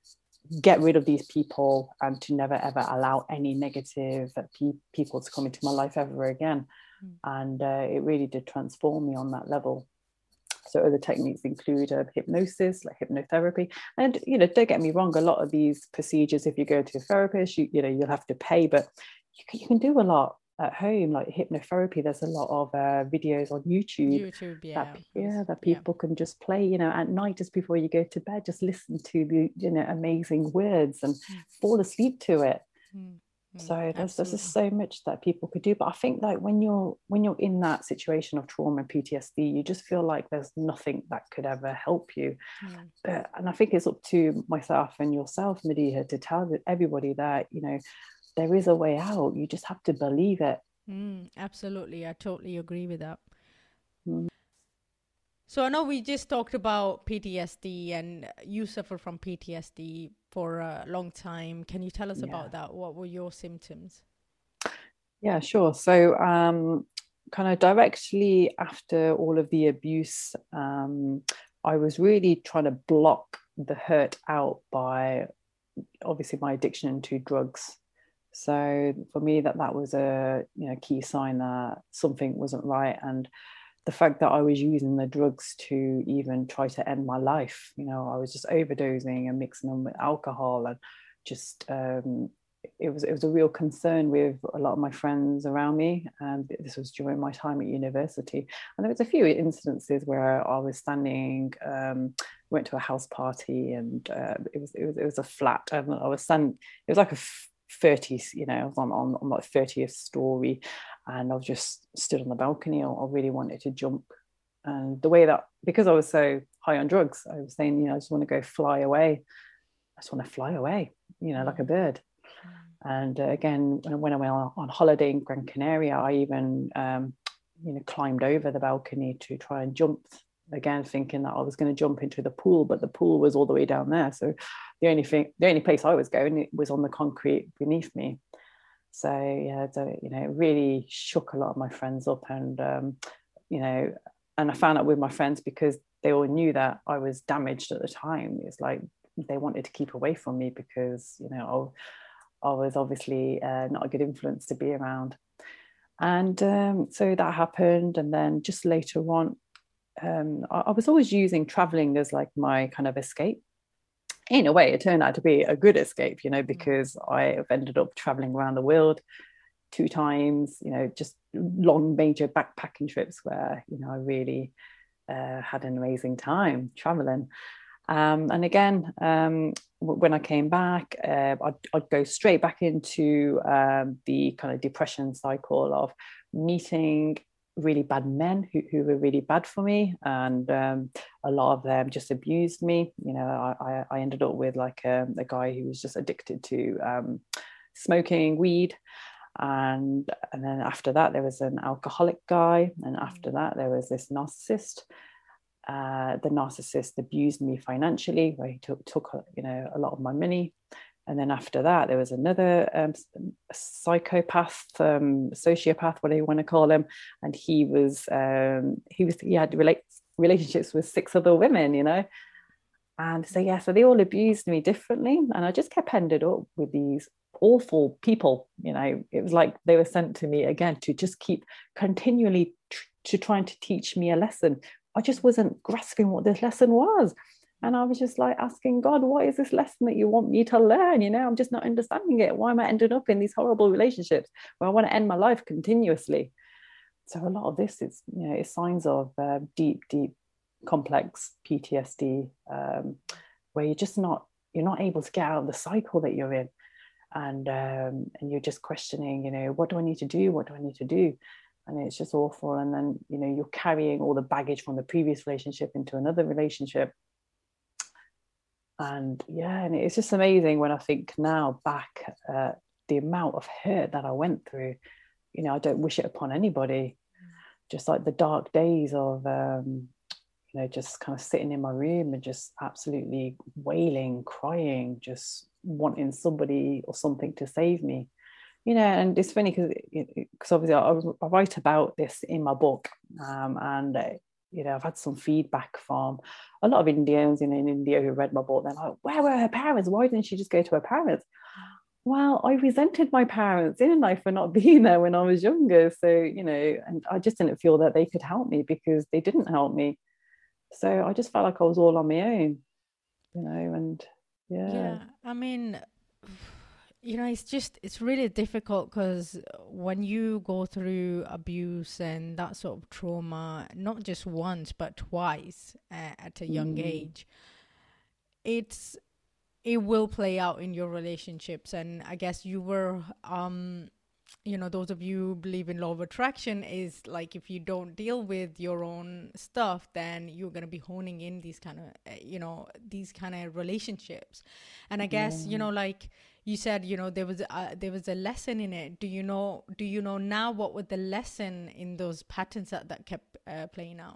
[SPEAKER 1] get rid of these people and to never ever allow any negative pe- people to come into my life ever again. Mm. And uh, it really did transform me on that level. So other techniques include uh, hypnosis, like hypnotherapy. And, you know, don't get me wrong, a lot of these procedures, if you go to a therapist, you, you know, you'll have to pay, but you can, you can do a lot at home, like hypnotherapy. There's a lot of uh, videos on YouTube.
[SPEAKER 2] YouTube, yeah.
[SPEAKER 1] That, yeah, that people yeah. can just play, you know, at night, just before you go to bed, just listen to the, you know, amazing words and mm. fall asleep to it. Mm. So there's, there's just so much that people could do. But I think like when you're when you're in that situation of trauma and P T S D, you just feel like there's nothing that could ever help you. Mm. But, and I think it's up to myself and yourself, Madiha, to tell everybody that, you know, there is a way out. You just have to believe it.
[SPEAKER 2] Mm, absolutely. I totally agree with that. Mm. So I know we just talked about P T S D, and you suffer from P T S D for a long time. Can you tell us yeah. about that? What were your symptoms?
[SPEAKER 1] Yeah, sure. So um, kind of directly after all of the abuse, um, I was really trying to block the hurt out by obviously my addiction to drugs. So for me, that that was a you know key sign that something wasn't right. And the fact that I was using the drugs to even try to end my life, you know, I was just overdosing and mixing them with alcohol, and just um, it was it was a real concern with a lot of my friends around me. And this was during my time at university. And there was a few incidences where I was standing, um, went to a house party, and uh, it was it was it was a flat, and I was standing. It was like a thirties, you know, I was on on, on like thirtieth story. And I was just stood on the balcony. I really wanted to jump. And the way that, because I was so high on drugs, I was saying, you know, I just want to go fly away. I just want to fly away, you know, mm. like a bird. Mm. And uh, again, when I went on, on holiday in Gran Canaria, I even, um, you know, climbed over the balcony to try and jump again, thinking that I was going to jump into the pool, but the pool was all the way down there. So the only thing, the only place I was going, it was on the concrete beneath me. So yeah, so, you know, it really shook a lot of my friends up. And um, you know, and I found out with my friends, because they all knew that I was damaged at the time. It's like they wanted to keep away from me, because you know I, I was obviously uh, not a good influence to be around. And um, so that happened. And then just later on, um, I, I was always using traveling as like my kind of escape. in a way, it turned out to be a good escape, you know, because I've ended up traveling around the world two times, you know, just long major backpacking trips where, you know, I really uh, had an amazing time traveling. Um, and again, um, when I came back, uh, I'd, I'd go straight back into um, the kind of depression cycle of meeting really bad men who, who were really bad for me, and um, a lot of them just abused me. You know, I, I ended up with like a, a guy who was just addicted to um, smoking weed, and and then after that there was an alcoholic guy, and after that there was this narcissist. Uh, the narcissist abused me financially, where he took took you know a lot of my money. And then after that, there was another um, psychopath, um, sociopath, whatever you want to call him, and he was um, he was he had relate, relationships with six other women, you know. And so yeah, so they all abused me differently, and I just kept ended up with these awful people. You know, it was like they were sent to me again to just keep continually tr- to trying to teach me a lesson. I just wasn't grasping what this lesson was. And I was just like asking God, what is this lesson that you want me to learn? You know, I'm just not understanding it. Why am I ending up in these horrible relationships where I want to end my life continuously? So a lot of this is, you know, it's signs of uh, deep, deep, complex P T S D, um, where you're just not, you're not able to get out of the cycle that you're in. And, um, and you're just questioning, you know, what do I need to do? What do I need to do? And it's just awful. And then, you know, you're carrying all the baggage from the previous relationship into another relationship. And yeah, and it's just amazing when I think now back uh, the amount of hurt that I went through. You know, I don't wish it upon anybody. Just like the dark days of, um, you know, just kind of sitting in my room and just absolutely wailing, crying, just wanting somebody or something to save me. You know, and it's funny because because obviously I, I write about this in my book, um, and uh, you know, I've had some feedback from a lot of Indians, you know, in India who read my book. They're like, "Where were her parents? Why didn't she just go to her parents?" Well, I resented my parents, didn't I, for not being there when I was younger. So you know, and I just didn't feel that they could help me because they didn't help me. So I just felt like I was all on my own, you know, and yeah.
[SPEAKER 2] Yeah, I mean, you know, it's just, it's really difficult because when you go through abuse and that sort of trauma, not just once, but twice uh, at a young mm. age, it's, it will play out in your relationships. And I guess you were, um, you know, those of you who believe in law of attraction is like, if you don't deal with your own stuff, then you're going to be honing in these kind of, uh, you know, these kind of relationships. And I guess, yeah. you know, like you said, you know, there was a, there was a lesson in it. Do you know, do you know now what was the lesson in those patterns that, that kept uh, playing out?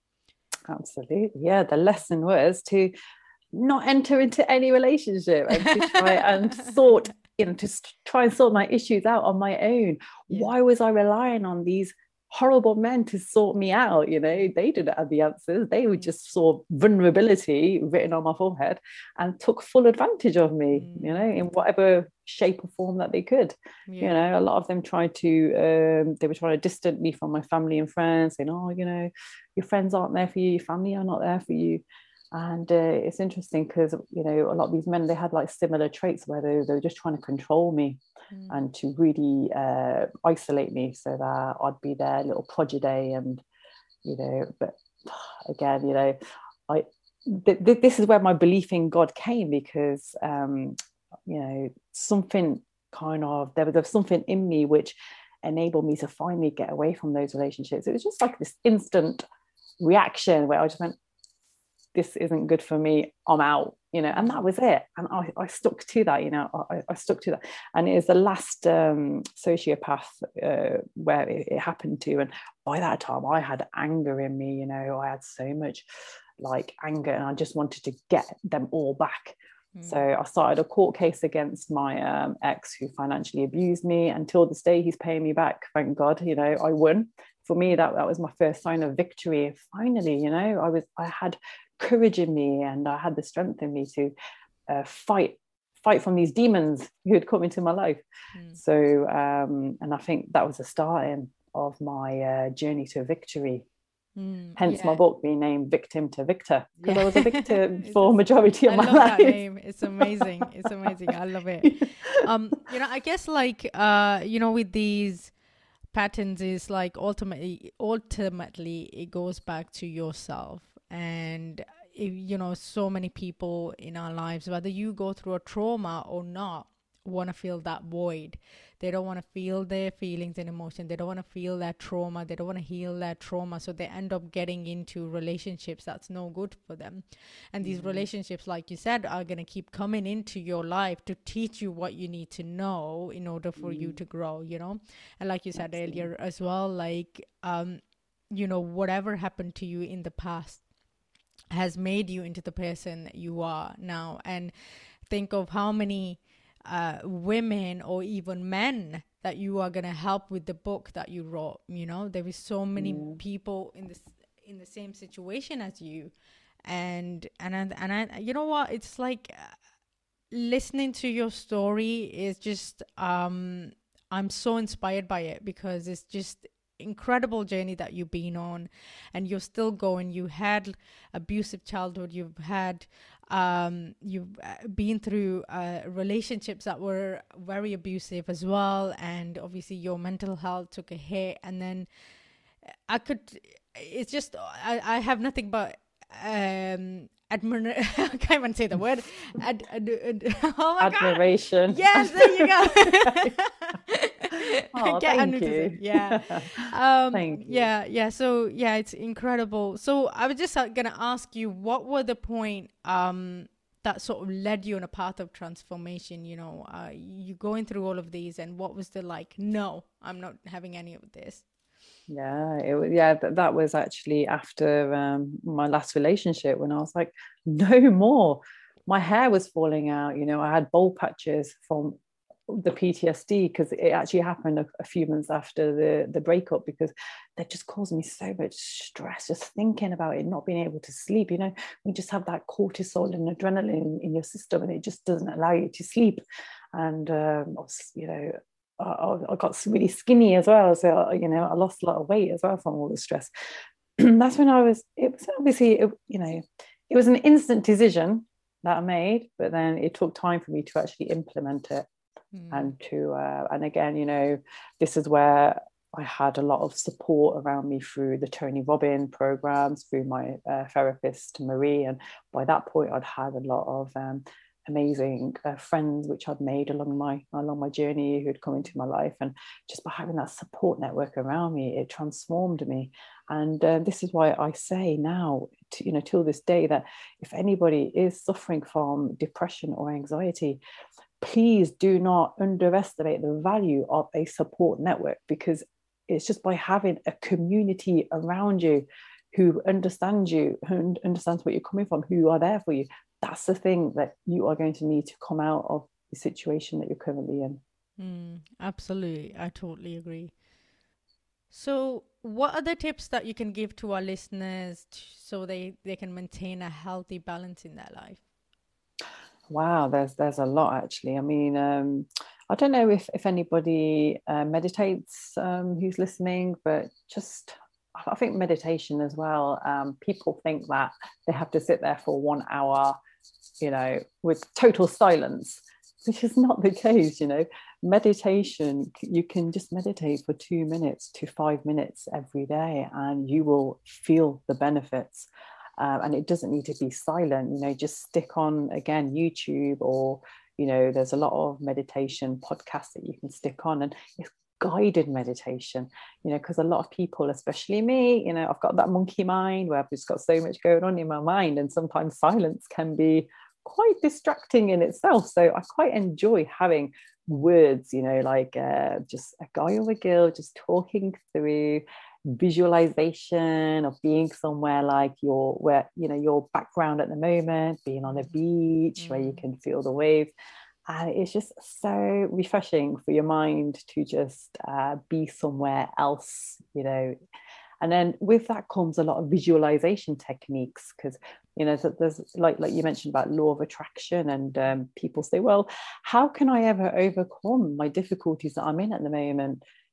[SPEAKER 1] Absolutely. Yeah. The lesson was to not enter into any relationship and to try and sort, you know, to try and sort my issues out on my own. Yeah. Why was I relying on these horrible men to sort me out? You know, they didn't have the answers. They would just saw vulnerability written on my forehead and took full advantage of me, mm. you know, in whatever shape or form that they could. Yeah. You know, a lot of them tried to, um, they were trying to distance me from my family and friends, saying, oh, you know, your friends aren't there for you, your family are not there for you. And uh, it's interesting because, you know, a lot of these men, they had like similar traits where they, they were just trying to control me mm. and to really uh, isolate me so that I'd be their little prodigy. And, you know, but again, you know, I th- th- this is where my belief in God came because, um, you know, something kind of, there was, there was something in me which enabled me to finally get away from those relationships. It was just like this instant reaction where I just went, this isn't good for me, I'm out, you know, and that was it. And I, I stuck to that, you know, I, I stuck to that. And it was the last um, sociopath uh, where it, it happened to. And by that time I had anger in me, you know, I had so much like anger and I just wanted to get them all back. Mm. So I started a court case against my um, ex who financially abused me. Until this day, he's paying me back. Thank God, you know, I won. For me, that, that was my first sign of victory. Finally, you know, I was, I had courage in me and I had the strength in me to uh, fight fight from these demons who had come into my life. Mm. So um and I think that was the starting of my uh, journey to victory.
[SPEAKER 2] Mm,
[SPEAKER 1] Hence
[SPEAKER 2] yeah.
[SPEAKER 1] my book being named Victim to Victor, because
[SPEAKER 2] Yeah.
[SPEAKER 1] I was a victim
[SPEAKER 2] It's
[SPEAKER 1] for
[SPEAKER 2] just-
[SPEAKER 1] majority of
[SPEAKER 2] I
[SPEAKER 1] my
[SPEAKER 2] love
[SPEAKER 1] life.
[SPEAKER 2] that name. It's amazing. It's amazing. I love it. Um, you know, I guess like uh, you know, with these patterns is like ultimately ultimately it goes back to yourself. And if, you know, so many people in our lives, whether you go through a trauma or not, want to fill that void. They don't want to feel their feelings and emotion. They don't want to feel that trauma. They don't want to heal that trauma. So they end up getting into relationships that's no good for them. And these
[SPEAKER 1] Mm.
[SPEAKER 2] relationships, like you said, are going to keep coming into your life to teach you what you need to know in order for
[SPEAKER 1] Mm.
[SPEAKER 2] you to grow, you know? And like you said
[SPEAKER 1] Absolutely.
[SPEAKER 2] earlier as well, like, um, you know, whatever happened to you in the past has made you into the person that you are now. And think of how many uh, women or even men that you are going to help with the book that you wrote. You know, there is so many
[SPEAKER 1] Yeah.
[SPEAKER 2] people in this in the same situation as you. And and I, and I, you know what, it's like uh, listening to your story is just um I'm so inspired by it, because it's just incredible journey that you've been on, and you're still going. You had abusive childhood, you've had um you've uh, been through uh, relationships that were very abusive as well, and obviously your mental health took a hit. And then I could, it's just, I, I have nothing but um admir- I can't even say the word. Ad, ad, ad, oh my
[SPEAKER 1] Admiration.
[SPEAKER 2] God. Yes, there you go.
[SPEAKER 1] Oh,
[SPEAKER 2] Get
[SPEAKER 1] thank
[SPEAKER 2] Anu to say,
[SPEAKER 1] you.
[SPEAKER 2] yeah. Um,
[SPEAKER 1] Thank you.
[SPEAKER 2] yeah, yeah. So yeah, it's incredible. So I was just uh, gonna ask you, what were the point um that sort of led you on a path of transformation? You know, uh, you going through all of these, and what was the like? No, I'm not having any of this.
[SPEAKER 1] Yeah, it was, yeah, that, that was actually after um, my last relationship, when I was like, no more. My hair was falling out, you know, I had bald patches from the P T S D, because it actually happened a, a few months after the, the breakup, because that just caused me so much stress, just thinking about it, not being able to sleep. You know, you just have that cortisol and adrenaline in, in your system, and it just doesn't allow you to sleep. And, um, you know, I, I got really skinny as well. So, you know, I lost a lot of weight as well from all the stress. That's when I was, it was obviously, it, you know, it was an instant decision that I made, but then it took time for me to actually implement it. Mm. And to, uh, and again, you know, this is where I had a lot of support around me through the Tony Robbins programs, through my uh, therapist, Marie. And by that point, I'd had a lot of, um, amazing uh, friends which I'd made along my along my journey, who had come into my life, and just by having that support network around me, it transformed me. And uh, this is why I say now, to, you know, till this day, that if anybody is suffering from depression or anxiety, please do not underestimate the value of a support network, because it's just by having a community around you who understands you, who understands where you're coming from, who are there for you. That's the thing that you are going to need to come out of the situation that you're currently in.
[SPEAKER 2] Mm, absolutely. I totally agree. So what are the tips that you can give to our listeners t- so they, they can maintain a healthy balance in their life?
[SPEAKER 1] Wow, there's there's a lot, actually. I mean, um, I don't know if, if anybody uh, meditates um, who's listening, but just, I think meditation as well. Um, people think that they have to sit there for one hour, you know, with total silence, which is not the case. You know, meditation, you can just meditate for two minutes to five minutes every day, and you will feel the benefits. Um, and it doesn't need to be silent. You know, just stick on, again, YouTube, or, you know, there's a lot of meditation podcasts that you can stick on, and it's guided meditation, you know, because a lot of people, especially me, you know, I've got that monkey mind where I've just got so much going on in my mind, and sometimes silence can be quite distracting in itself. So I quite enjoy having words, you know, like uh, just a guy or a girl just talking through visualization of being somewhere like your, where, you know, your background at the moment, being on a beach mm. where you can feel the waves. And it's just so refreshing for your mind to just uh, be somewhere else, you know. And then with that comes a lot of visualization techniques, because, you know, so there's like like you mentioned about law of attraction, and um, people say, well, how can I ever overcome my difficulties that I'm in at the moment?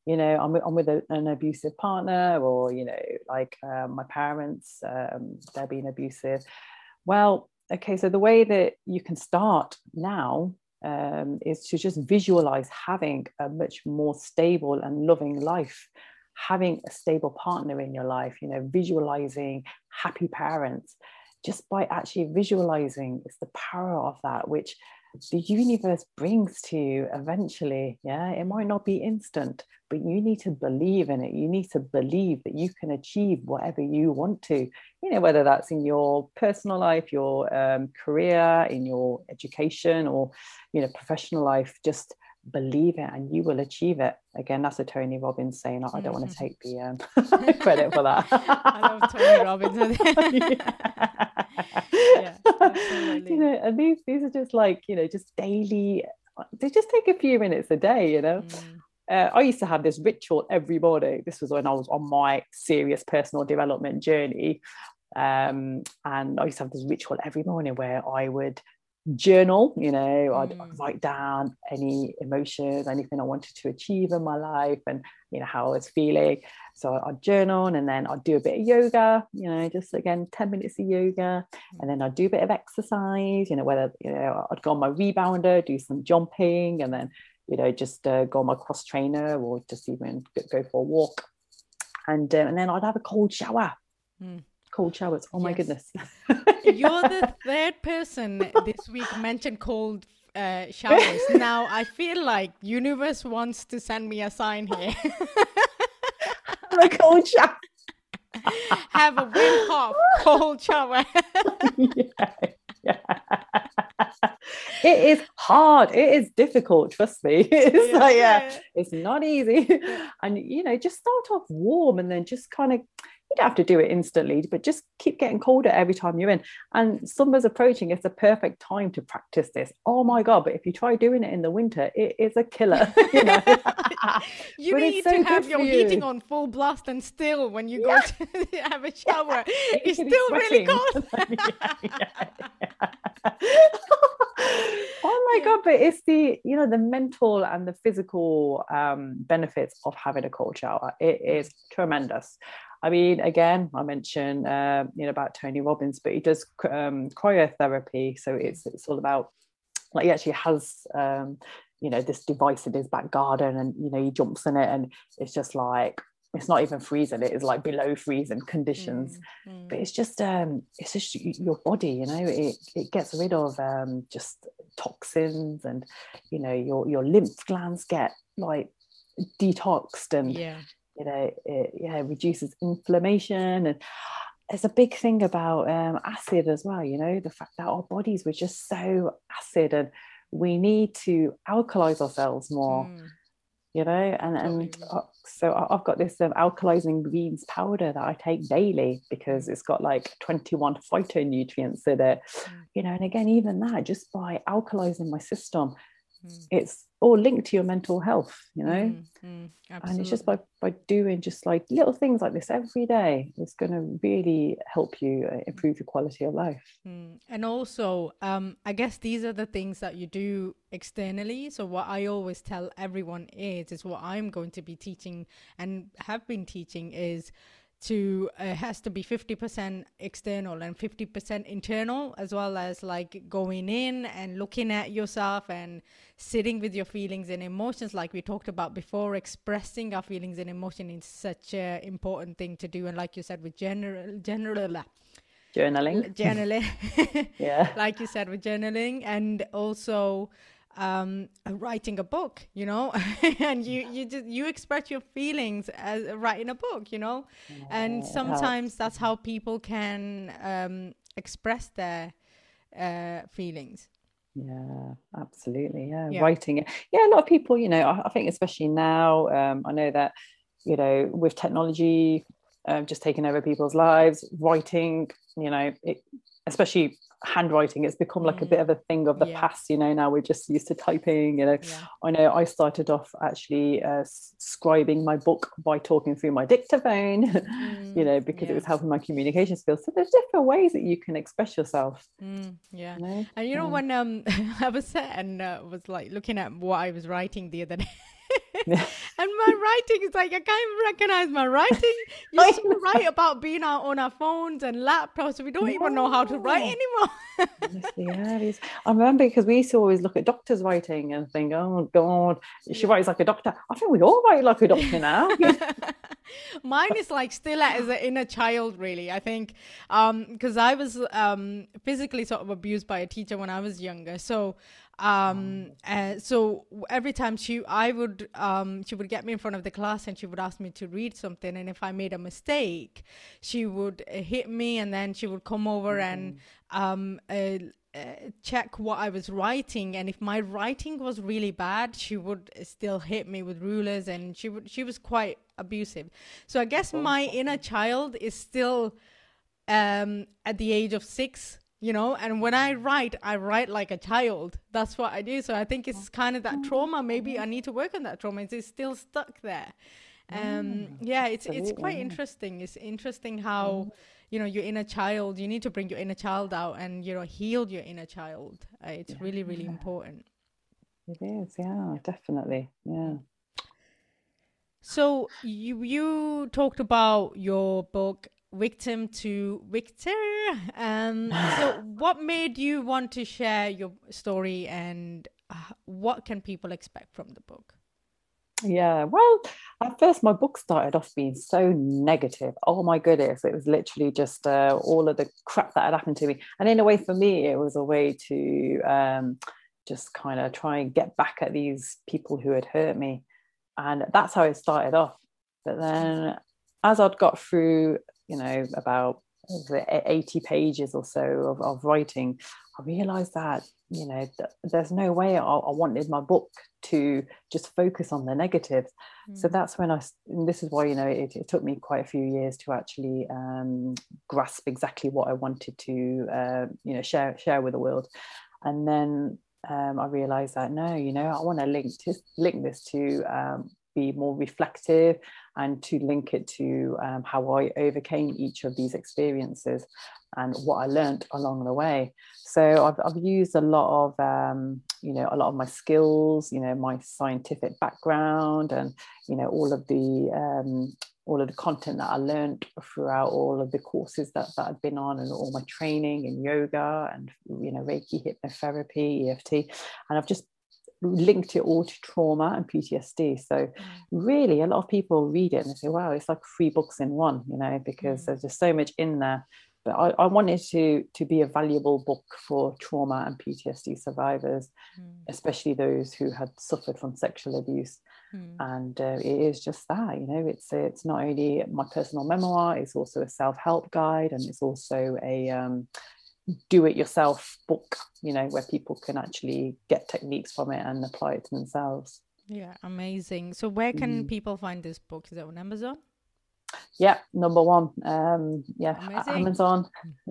[SPEAKER 1] you know, I'm, I'm with a, an abusive partner, or, you know, like uh, my parents, um, they're being abusive. Well, okay, so the way that you can start now um, is to just visualize having a much more stable and loving life, having a stable partner in your life, you know, visualizing happy parents. Just by actually visualizing, it's the power of that, which the universe brings to you eventually. Yeah, it might not be instant, but you need to believe in it. You need to believe that you can achieve whatever you want to, you know, whether that's in your personal life, your um, career, in your education, or, you know, professional life. Just believe it and you will achieve it. Again, that's a Tony Robbins saying. I don't want to take the um, credit for that.
[SPEAKER 2] I love Tony Robbins. Yeah, absolutely.
[SPEAKER 1] You know, and these these are just like, you know, just daily, they just take a few minutes a day, you know. Mm. Uh, I used to have this ritual every morning. This was when I was on my serious personal development journey. Um, and I used to have this ritual every morning where I would journal, you know, I'd, mm. I'd write down any emotions, anything I wanted to achieve in my life, and, you know, how I was feeling. So I'd journal, and then I'd do a bit of yoga, you know, just again, ten minutes of yoga. And then I'd do a bit of exercise, you know, whether, you know, I'd go on my rebounder, do some jumping, and then, you know, just uh, go on my cross trainer, or just even go for a walk. And, uh, and then I'd have a cold shower. Mm. Cold showers. Oh, yes. My goodness.
[SPEAKER 2] You're the third person this week mentioned cold uh, showers. Now I feel like universe wants to send me a sign here.
[SPEAKER 1] A cold shower.
[SPEAKER 2] Have a Wim Hof cold shower.
[SPEAKER 1] Yeah, yeah. It is hard. It is difficult. Trust me. It's yeah. like, yeah, it's not easy. And, you know, just start off warm, and then just kind of, you don't have to do it instantly, but just keep getting colder every time you're in. And summer's approaching. It's the perfect time to practice this. Oh my God. But if you try doing it in the winter, it is a killer. You know,
[SPEAKER 2] you need so to have your you. heating on full blast, and still when you yeah. go to have a shower, yeah. it's still really cold.
[SPEAKER 1] yeah, yeah, yeah. Oh my yeah. God. But it's the, you know, the mental and the physical um, benefits of having a cold shower. It is tremendous. I mean, again, I mentioned, uh, you know, about Tony Robbins, but he does um, cryotherapy. So it's it's all about, like, he actually has, um, you know, this device in his back garden, and, you know, he jumps in it, and it's just like, it's not even freezing. It is like below freezing conditions. Mm, mm. But it's just, um, it's just your body, you know, it it gets rid of um, just toxins, and, you know, your your lymph glands get like detoxed, and
[SPEAKER 2] yeah.
[SPEAKER 1] you know, it yeah, reduces inflammation. And there's a big thing about um, acid as well, you know, the fact that our bodies were just so acid, and we need to alkalize ourselves more, mm. you know, and, totally. and uh, so I've got this um, alkalizing greens powder that I take daily, because it's got like twenty-one phytonutrients in it, mm. you know, and again, even that, just by alkalizing my system, mm. it's all linked to your mental health, you know.
[SPEAKER 2] Mm, mm,
[SPEAKER 1] and it's just by, by doing just like little things like this every day, it's going to really help you improve your quality of life.
[SPEAKER 2] Mm. And also, um, I guess these are the things that you do externally. So what I always tell everyone is, is what I'm going to be teaching and have been teaching is to uh, has to be fifty percent external and fifty percent internal, as well as like going in and looking at yourself and sitting with your feelings and emotions, like we talked about before. Expressing our feelings and emotion is such an important thing to do. And like you said, with general general
[SPEAKER 1] journaling
[SPEAKER 2] journaling
[SPEAKER 1] yeah,
[SPEAKER 2] like you said, with journaling, and also um writing a book, you know. And you you just you express your feelings as writing a book, you know. Yeah, and sometimes that's how people can um express their uh feelings.
[SPEAKER 1] Yeah, absolutely. Yeah,
[SPEAKER 2] yeah.
[SPEAKER 1] Writing it. Yeah, a lot of people, you know, I, I think especially now, um I know that, you know, with technology um, just taking over people's lives, writing, you know, it, especially handwriting, it's become like mm. a bit of a thing of the yeah. past, you know. Now we're just used to typing, you know. yeah. I know I started off actually uh, scribing my book by talking through my dictaphone, mm. you know, because yeah. it was helping my communication skills. So there's different ways that you can express yourself.
[SPEAKER 2] mm, yeah
[SPEAKER 1] you know?
[SPEAKER 2] And you know,
[SPEAKER 1] yeah.
[SPEAKER 2] when um I was set and uh, was like looking at what I was writing the other day, And my writing is like, I can't even recognize my writing. You used to write about being out on our phones and laptops. We don't yeah. even know how to write anymore.
[SPEAKER 1] Honestly, yeah, these, I remember because we used to always look at doctors' writing and think, oh God, she writes like a doctor. I think we all write like a doctor now.
[SPEAKER 2] Mine is like still as an inner child, really. I think because um, I was um, physically sort of abused by a teacher when I was younger. So um uh, so every time she I would um she would get me in front of the class and she would ask me to read something, and if I made a mistake she would uh, hit me, and then she would come over mm-hmm. and um uh, uh, check what I was writing, and if my writing was really bad she would still hit me with rulers, and she would she was quite abusive. So I guess my inner child is still um at the age of six, you know, and when I write, I write like a child. That's what I do. So I think it's kind of that trauma. Maybe I need to work on that trauma. It's still stuck there. Um, yeah, it's it's quite interesting. It's interesting how, you know, your inner child, you need to bring your inner child out and, you know, heal your inner child. Uh, it's yeah. really, really important.
[SPEAKER 1] It is, yeah, definitely. Yeah.
[SPEAKER 2] So you you talked about your book, Victim to Victor. Um, so what made you want to share your story, and uh, what can people expect from the book?
[SPEAKER 1] Yeah, well, at first my book started off being so negative. Oh my goodness, it was literally just uh, all of the crap that had happened to me. And in a way, for me, it was a way to um, just kind of try and get back at these people who had hurt me. And that's how it started off. But then as I'd got through, you know, about eighty pages or so of, of writing, I realized that, you know, th- there's no way I, I wanted my book to just focus on the negatives. Mm. So that's when I, and this is why, you know, it, it took me quite a few years to actually um, grasp exactly what I wanted to, uh, you know, share, share with the world. And then um, I realized that, no, you know, I want to link to link this to um, be more reflective, and to link it to um, how I overcame each of these experiences and what I learned along the way. So I've, I've used a lot of, um, you know, a lot of my skills, you know, my scientific background, and, you know, all of the, um, all of the content that I learned throughout all of the courses that, that I've been on, and all my training in yoga and, you know, Reiki, hypnotherapy, E F T. And I've just linked it all to trauma and P T S D. So really a lot of people read it and they say, wow, it's like three books in one, you know, because mm. there's just so much in there. But I, I wanted to to be a valuable book for trauma and P T S D survivors, mm. especially those who had suffered from sexual abuse. Mm. And uh, it is just that, you know, it's it's not only my personal memoir, it's also a self-help guide, and it's also a um, do-it-yourself book, you know, where people can actually get techniques from it and apply it to themselves.
[SPEAKER 2] Yeah, amazing. So where can mm. people find this book? Is it on Amazon?
[SPEAKER 1] Yeah, number one. Um, yeah, amazing. Amazon.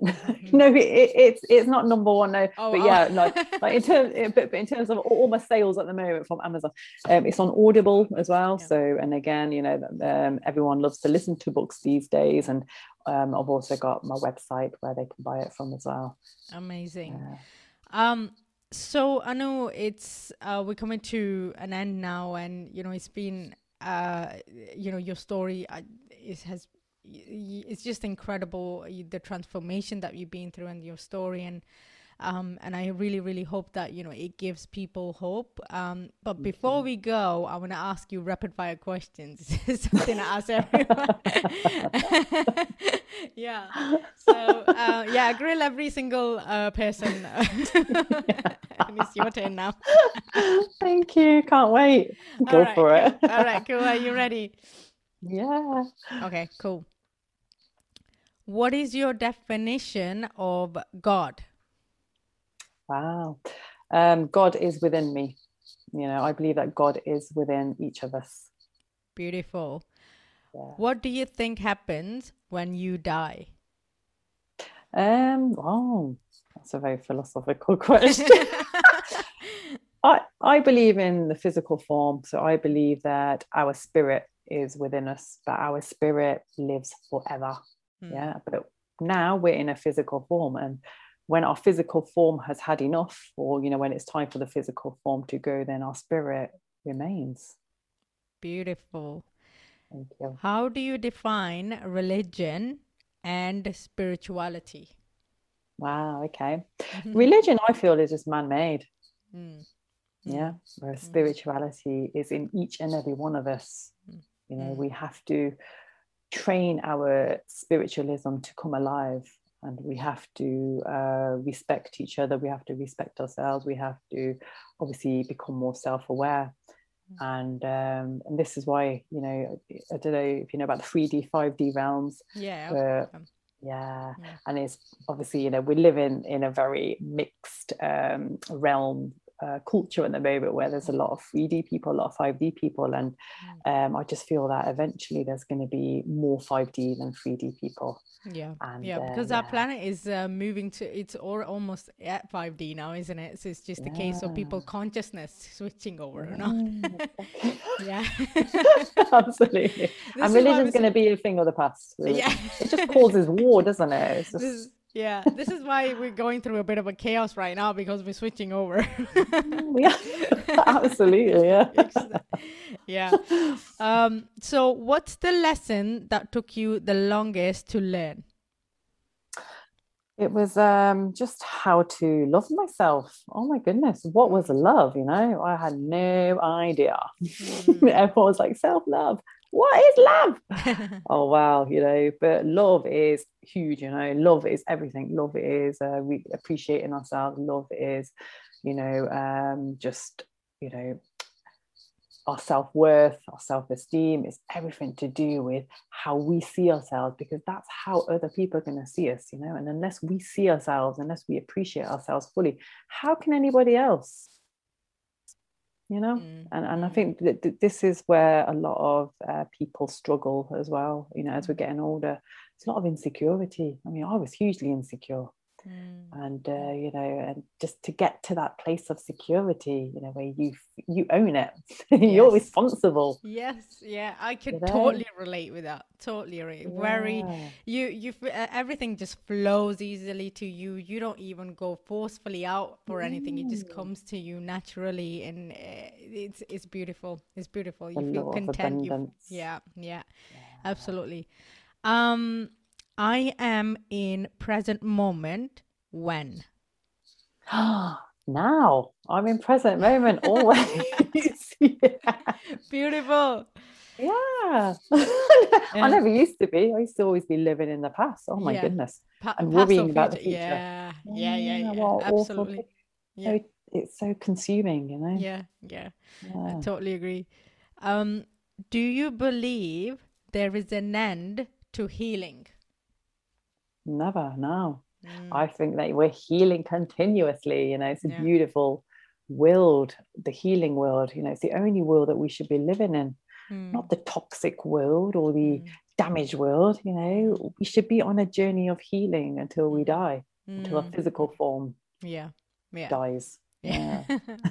[SPEAKER 1] No, it, it, it's it's not number one, no. Oh, but oh. yeah, like, like in terms, but, but in terms of all my sales at the moment from Amazon, um, it's on Audible as well. Yeah. So, and again, you know, um, everyone loves to listen to books these days, and um, I've also got my website where they can buy it from as well.
[SPEAKER 2] Amazing. Yeah. Um. So I know it's uh, we're coming to an end now, and you know, it's been uh, you know, your story. Uh, It has, it's just incredible, the transformation that you've been through and your story, and um, and I really, really hope that, you know, it gives people hope. Um, but before we go, I want to ask you rapid fire questions. Something I ask everyone. Yeah. So uh, yeah, I grill every single uh, person. And it's your turn now.
[SPEAKER 1] Thank you. Can't wait. Go
[SPEAKER 2] All right,
[SPEAKER 1] for
[SPEAKER 2] cool.
[SPEAKER 1] it.
[SPEAKER 2] All right, cool. Are you ready?
[SPEAKER 1] Yeah.
[SPEAKER 2] Okay, cool. What is your definition of God?
[SPEAKER 1] Wow. Um, God is within me. You know, I believe that God is within each of us.
[SPEAKER 2] Beautiful.
[SPEAKER 1] Yeah.
[SPEAKER 2] What do you think happens when you die?
[SPEAKER 1] Um, oh, that's a very philosophical question. I, I believe in the physical form. So I believe that our spirit is within us, but our spirit lives forever. Mm. Yeah. But now we're in a physical form, and when our physical form has had enough, or, you know, when it's time for the physical form to go, then our spirit remains.
[SPEAKER 2] Beautiful.
[SPEAKER 1] Thank you.
[SPEAKER 2] How do you define religion and spirituality?
[SPEAKER 1] Wow, okay. Religion, I feel, is just man-made.
[SPEAKER 2] Mm.
[SPEAKER 1] Yeah, whereas
[SPEAKER 2] Mm.
[SPEAKER 1] spirituality is in each and every one of us.
[SPEAKER 2] Mm.
[SPEAKER 1] You know,
[SPEAKER 2] Mm.
[SPEAKER 1] we have to train our spiritualism to come alive, and we have to uh, respect each other. We have to respect ourselves. We have to obviously become more self-aware. And um, and this is why, you know, I don't know if you know about the three D, five D realms.
[SPEAKER 2] Yeah.
[SPEAKER 1] Where,
[SPEAKER 2] Um,
[SPEAKER 1] yeah,
[SPEAKER 2] yeah.
[SPEAKER 1] and it's obviously, you know, we live in in a very mixed um, realm uh, culture at the moment, where there's a lot of three D people, a lot of five D people, and um, I just feel that eventually there's going to be more five D than three D people.
[SPEAKER 2] Yeah,
[SPEAKER 1] And
[SPEAKER 2] yeah,
[SPEAKER 1] uh,
[SPEAKER 2] because
[SPEAKER 1] yeah.
[SPEAKER 2] our planet is uh, moving to, it's all almost at five D now, isn't it? So it's just
[SPEAKER 1] yeah.
[SPEAKER 2] a case of people consciousness switching over,
[SPEAKER 1] yeah,
[SPEAKER 2] no?
[SPEAKER 1] exactly.
[SPEAKER 2] Yeah.
[SPEAKER 1] Absolutely.
[SPEAKER 2] This
[SPEAKER 1] And
[SPEAKER 2] is why
[SPEAKER 1] religion's
[SPEAKER 2] we
[SPEAKER 1] going to
[SPEAKER 2] say-
[SPEAKER 1] be a thing of the past. Religion.
[SPEAKER 2] Yeah.
[SPEAKER 1] It just causes war, doesn't it? It's just...
[SPEAKER 2] This, yeah, this is why we're going through a bit of a chaos right now, because we're switching over.
[SPEAKER 1] yeah, absolutely, yeah.
[SPEAKER 2] Yeah. Um, so what's the lesson that took you the longest to learn?
[SPEAKER 1] It was um, just how to love myself. Oh my goodness, what was love? You know, I had no idea. Mm. Everyone was like, self-love. What is love? Oh wow, you know, but love is huge. You know, love is everything. Love is uh, we appreciating ourselves. Love is, you know, um, just you know, our self-worth, our self-esteem. Is everything to do with how we see ourselves, because that's how other people are going to see us, you know. And unless we see ourselves, unless we appreciate ourselves fully, how can anybody else, you know? Mm. And, and I think that th- this is where a lot of uh, people struggle as well, you know, as we're getting older. It's a lot of insecurity. I mean, I was hugely insecure. Mm. And uh, you know, and just to get to that place of security, you know, where you you own it, you're yes. responsible.
[SPEAKER 2] Yes, yeah, I could you know? totally relate with that. Totally relate. Yeah. Very, you you uh, everything just flows easily to you. You don't even go forcefully out for mm. anything. It just comes to you naturally, and uh, it's it's beautiful. It's beautiful. You
[SPEAKER 1] a
[SPEAKER 2] feel content. You, yeah, yeah, yeah, absolutely. Um. I am in present moment when?
[SPEAKER 1] Now. I'm in present moment always. Yeah.
[SPEAKER 2] Beautiful.
[SPEAKER 1] Yeah. I never used to be. I used to always be living in the past. Oh my yeah. goodness.
[SPEAKER 2] Pa-
[SPEAKER 1] and worrying about the future.
[SPEAKER 2] Yeah, yeah, yeah, yeah. yeah. Absolutely.
[SPEAKER 1] Yeah. So, it's so consuming, you know?
[SPEAKER 2] Yeah, yeah, yeah. I totally agree. Um, do you believe there is an end to healing?
[SPEAKER 1] Never, no. Mm. I think that we're healing continuously, you know. It's a yeah. beautiful world, the healing world, you know. It's the only world that we should be living in, mm. not the toxic world or the mm. damaged world, you know. Mm. We should be on a journey of healing until we die, mm. until our physical form
[SPEAKER 2] yeah. Yeah.
[SPEAKER 1] dies. Yeah.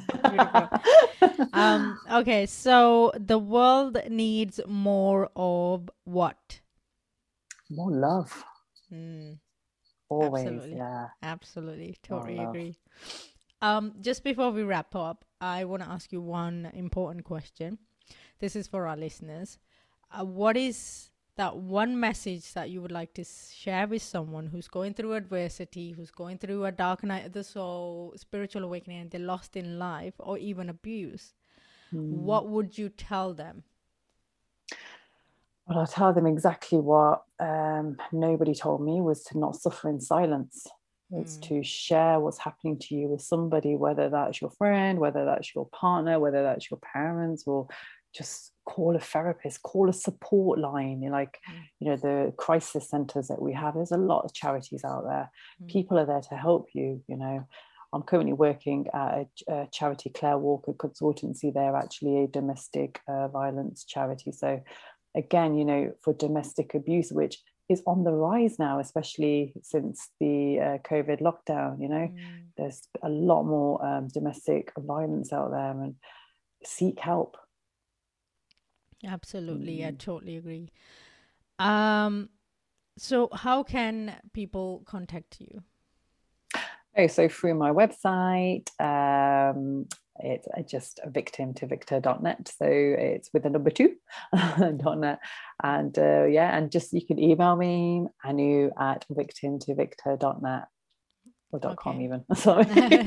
[SPEAKER 2] um, okay, so the world needs more of what?
[SPEAKER 1] More love.
[SPEAKER 2] Mm.
[SPEAKER 1] Always,
[SPEAKER 2] absolutely.
[SPEAKER 1] yeah.
[SPEAKER 2] Absolutely. Totally agree. Um, just before we wrap up, I want to ask you one important question. This is for our listeners. Uh, what is that one message that you would like to share with someone who's going through adversity, who's going through a dark night of the soul, spiritual awakening, and they're lost in life or even abuse? Mm. What would you tell them?
[SPEAKER 1] Well, I'll tell them exactly what um, nobody told me, was to not suffer in silence. Mm. It's to share what's happening to you with somebody, whether that's your friend, whether that's your partner, whether that's your parents, or just call a therapist, call a support line. Like, mm. you know, the crisis centers that we have, there's a lot of charities out there. Mm. People are there to help you, you know. I'm currently working at a, a charity, Claire Walker Consultancy. They're actually a domestic uh, violence charity. So again, you know, for domestic abuse, which is on the rise now, especially since the uh, COVID lockdown, you know, mm. there's a lot more um, domestic violence out there, and seek help.
[SPEAKER 2] Absolutely. Mm. I totally agree. Um, so how can people contact you?
[SPEAKER 1] Oh, so through my website, um, it's just victim to victor dot net. So it's with the number two dot net. And uh, yeah, and just you can email me, Anu at victim to victor dot net or dot okay. com even. Sorry.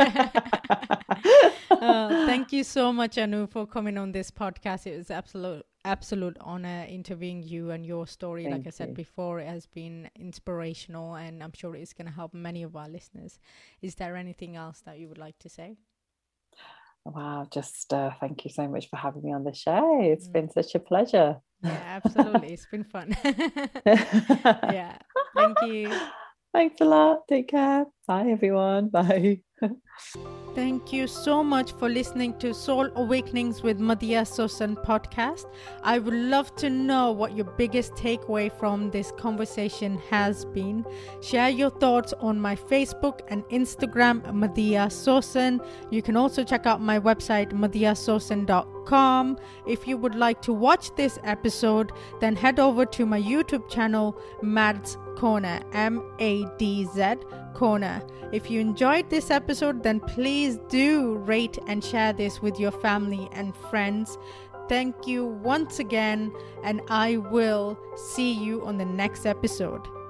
[SPEAKER 2] uh, thank you so much, Anu, for coming on this podcast. It was absolute absolute honor interviewing you, and your story, thank like I said you. before, it has been inspirational, and I'm sure it's going to help many of our listeners. Is there anything else that you would like to say?
[SPEAKER 1] Wow, just uh, thank you so much for having me on the show. It's mm. been such a pleasure.
[SPEAKER 2] Yeah, absolutely. It's been fun. Yeah, thank you.
[SPEAKER 1] Thanks a lot. Take care. Bye, everyone. Bye.
[SPEAKER 2] Thank you so much for listening to Soul Awakenings with Madhya Sosan podcast. I would love to know what your biggest takeaway from this conversation has been. Share your thoughts on my Facebook and Instagram, Madhya Sosan. You can also check out my website, madhya sosan dot com. If you would like to watch this episode, then head over to my YouTube channel, Mads Corner, M A D Z Corner. If you enjoyed this episode, then please do rate and share this with your family and friends. Thank you once again, and I will see you on the next episode.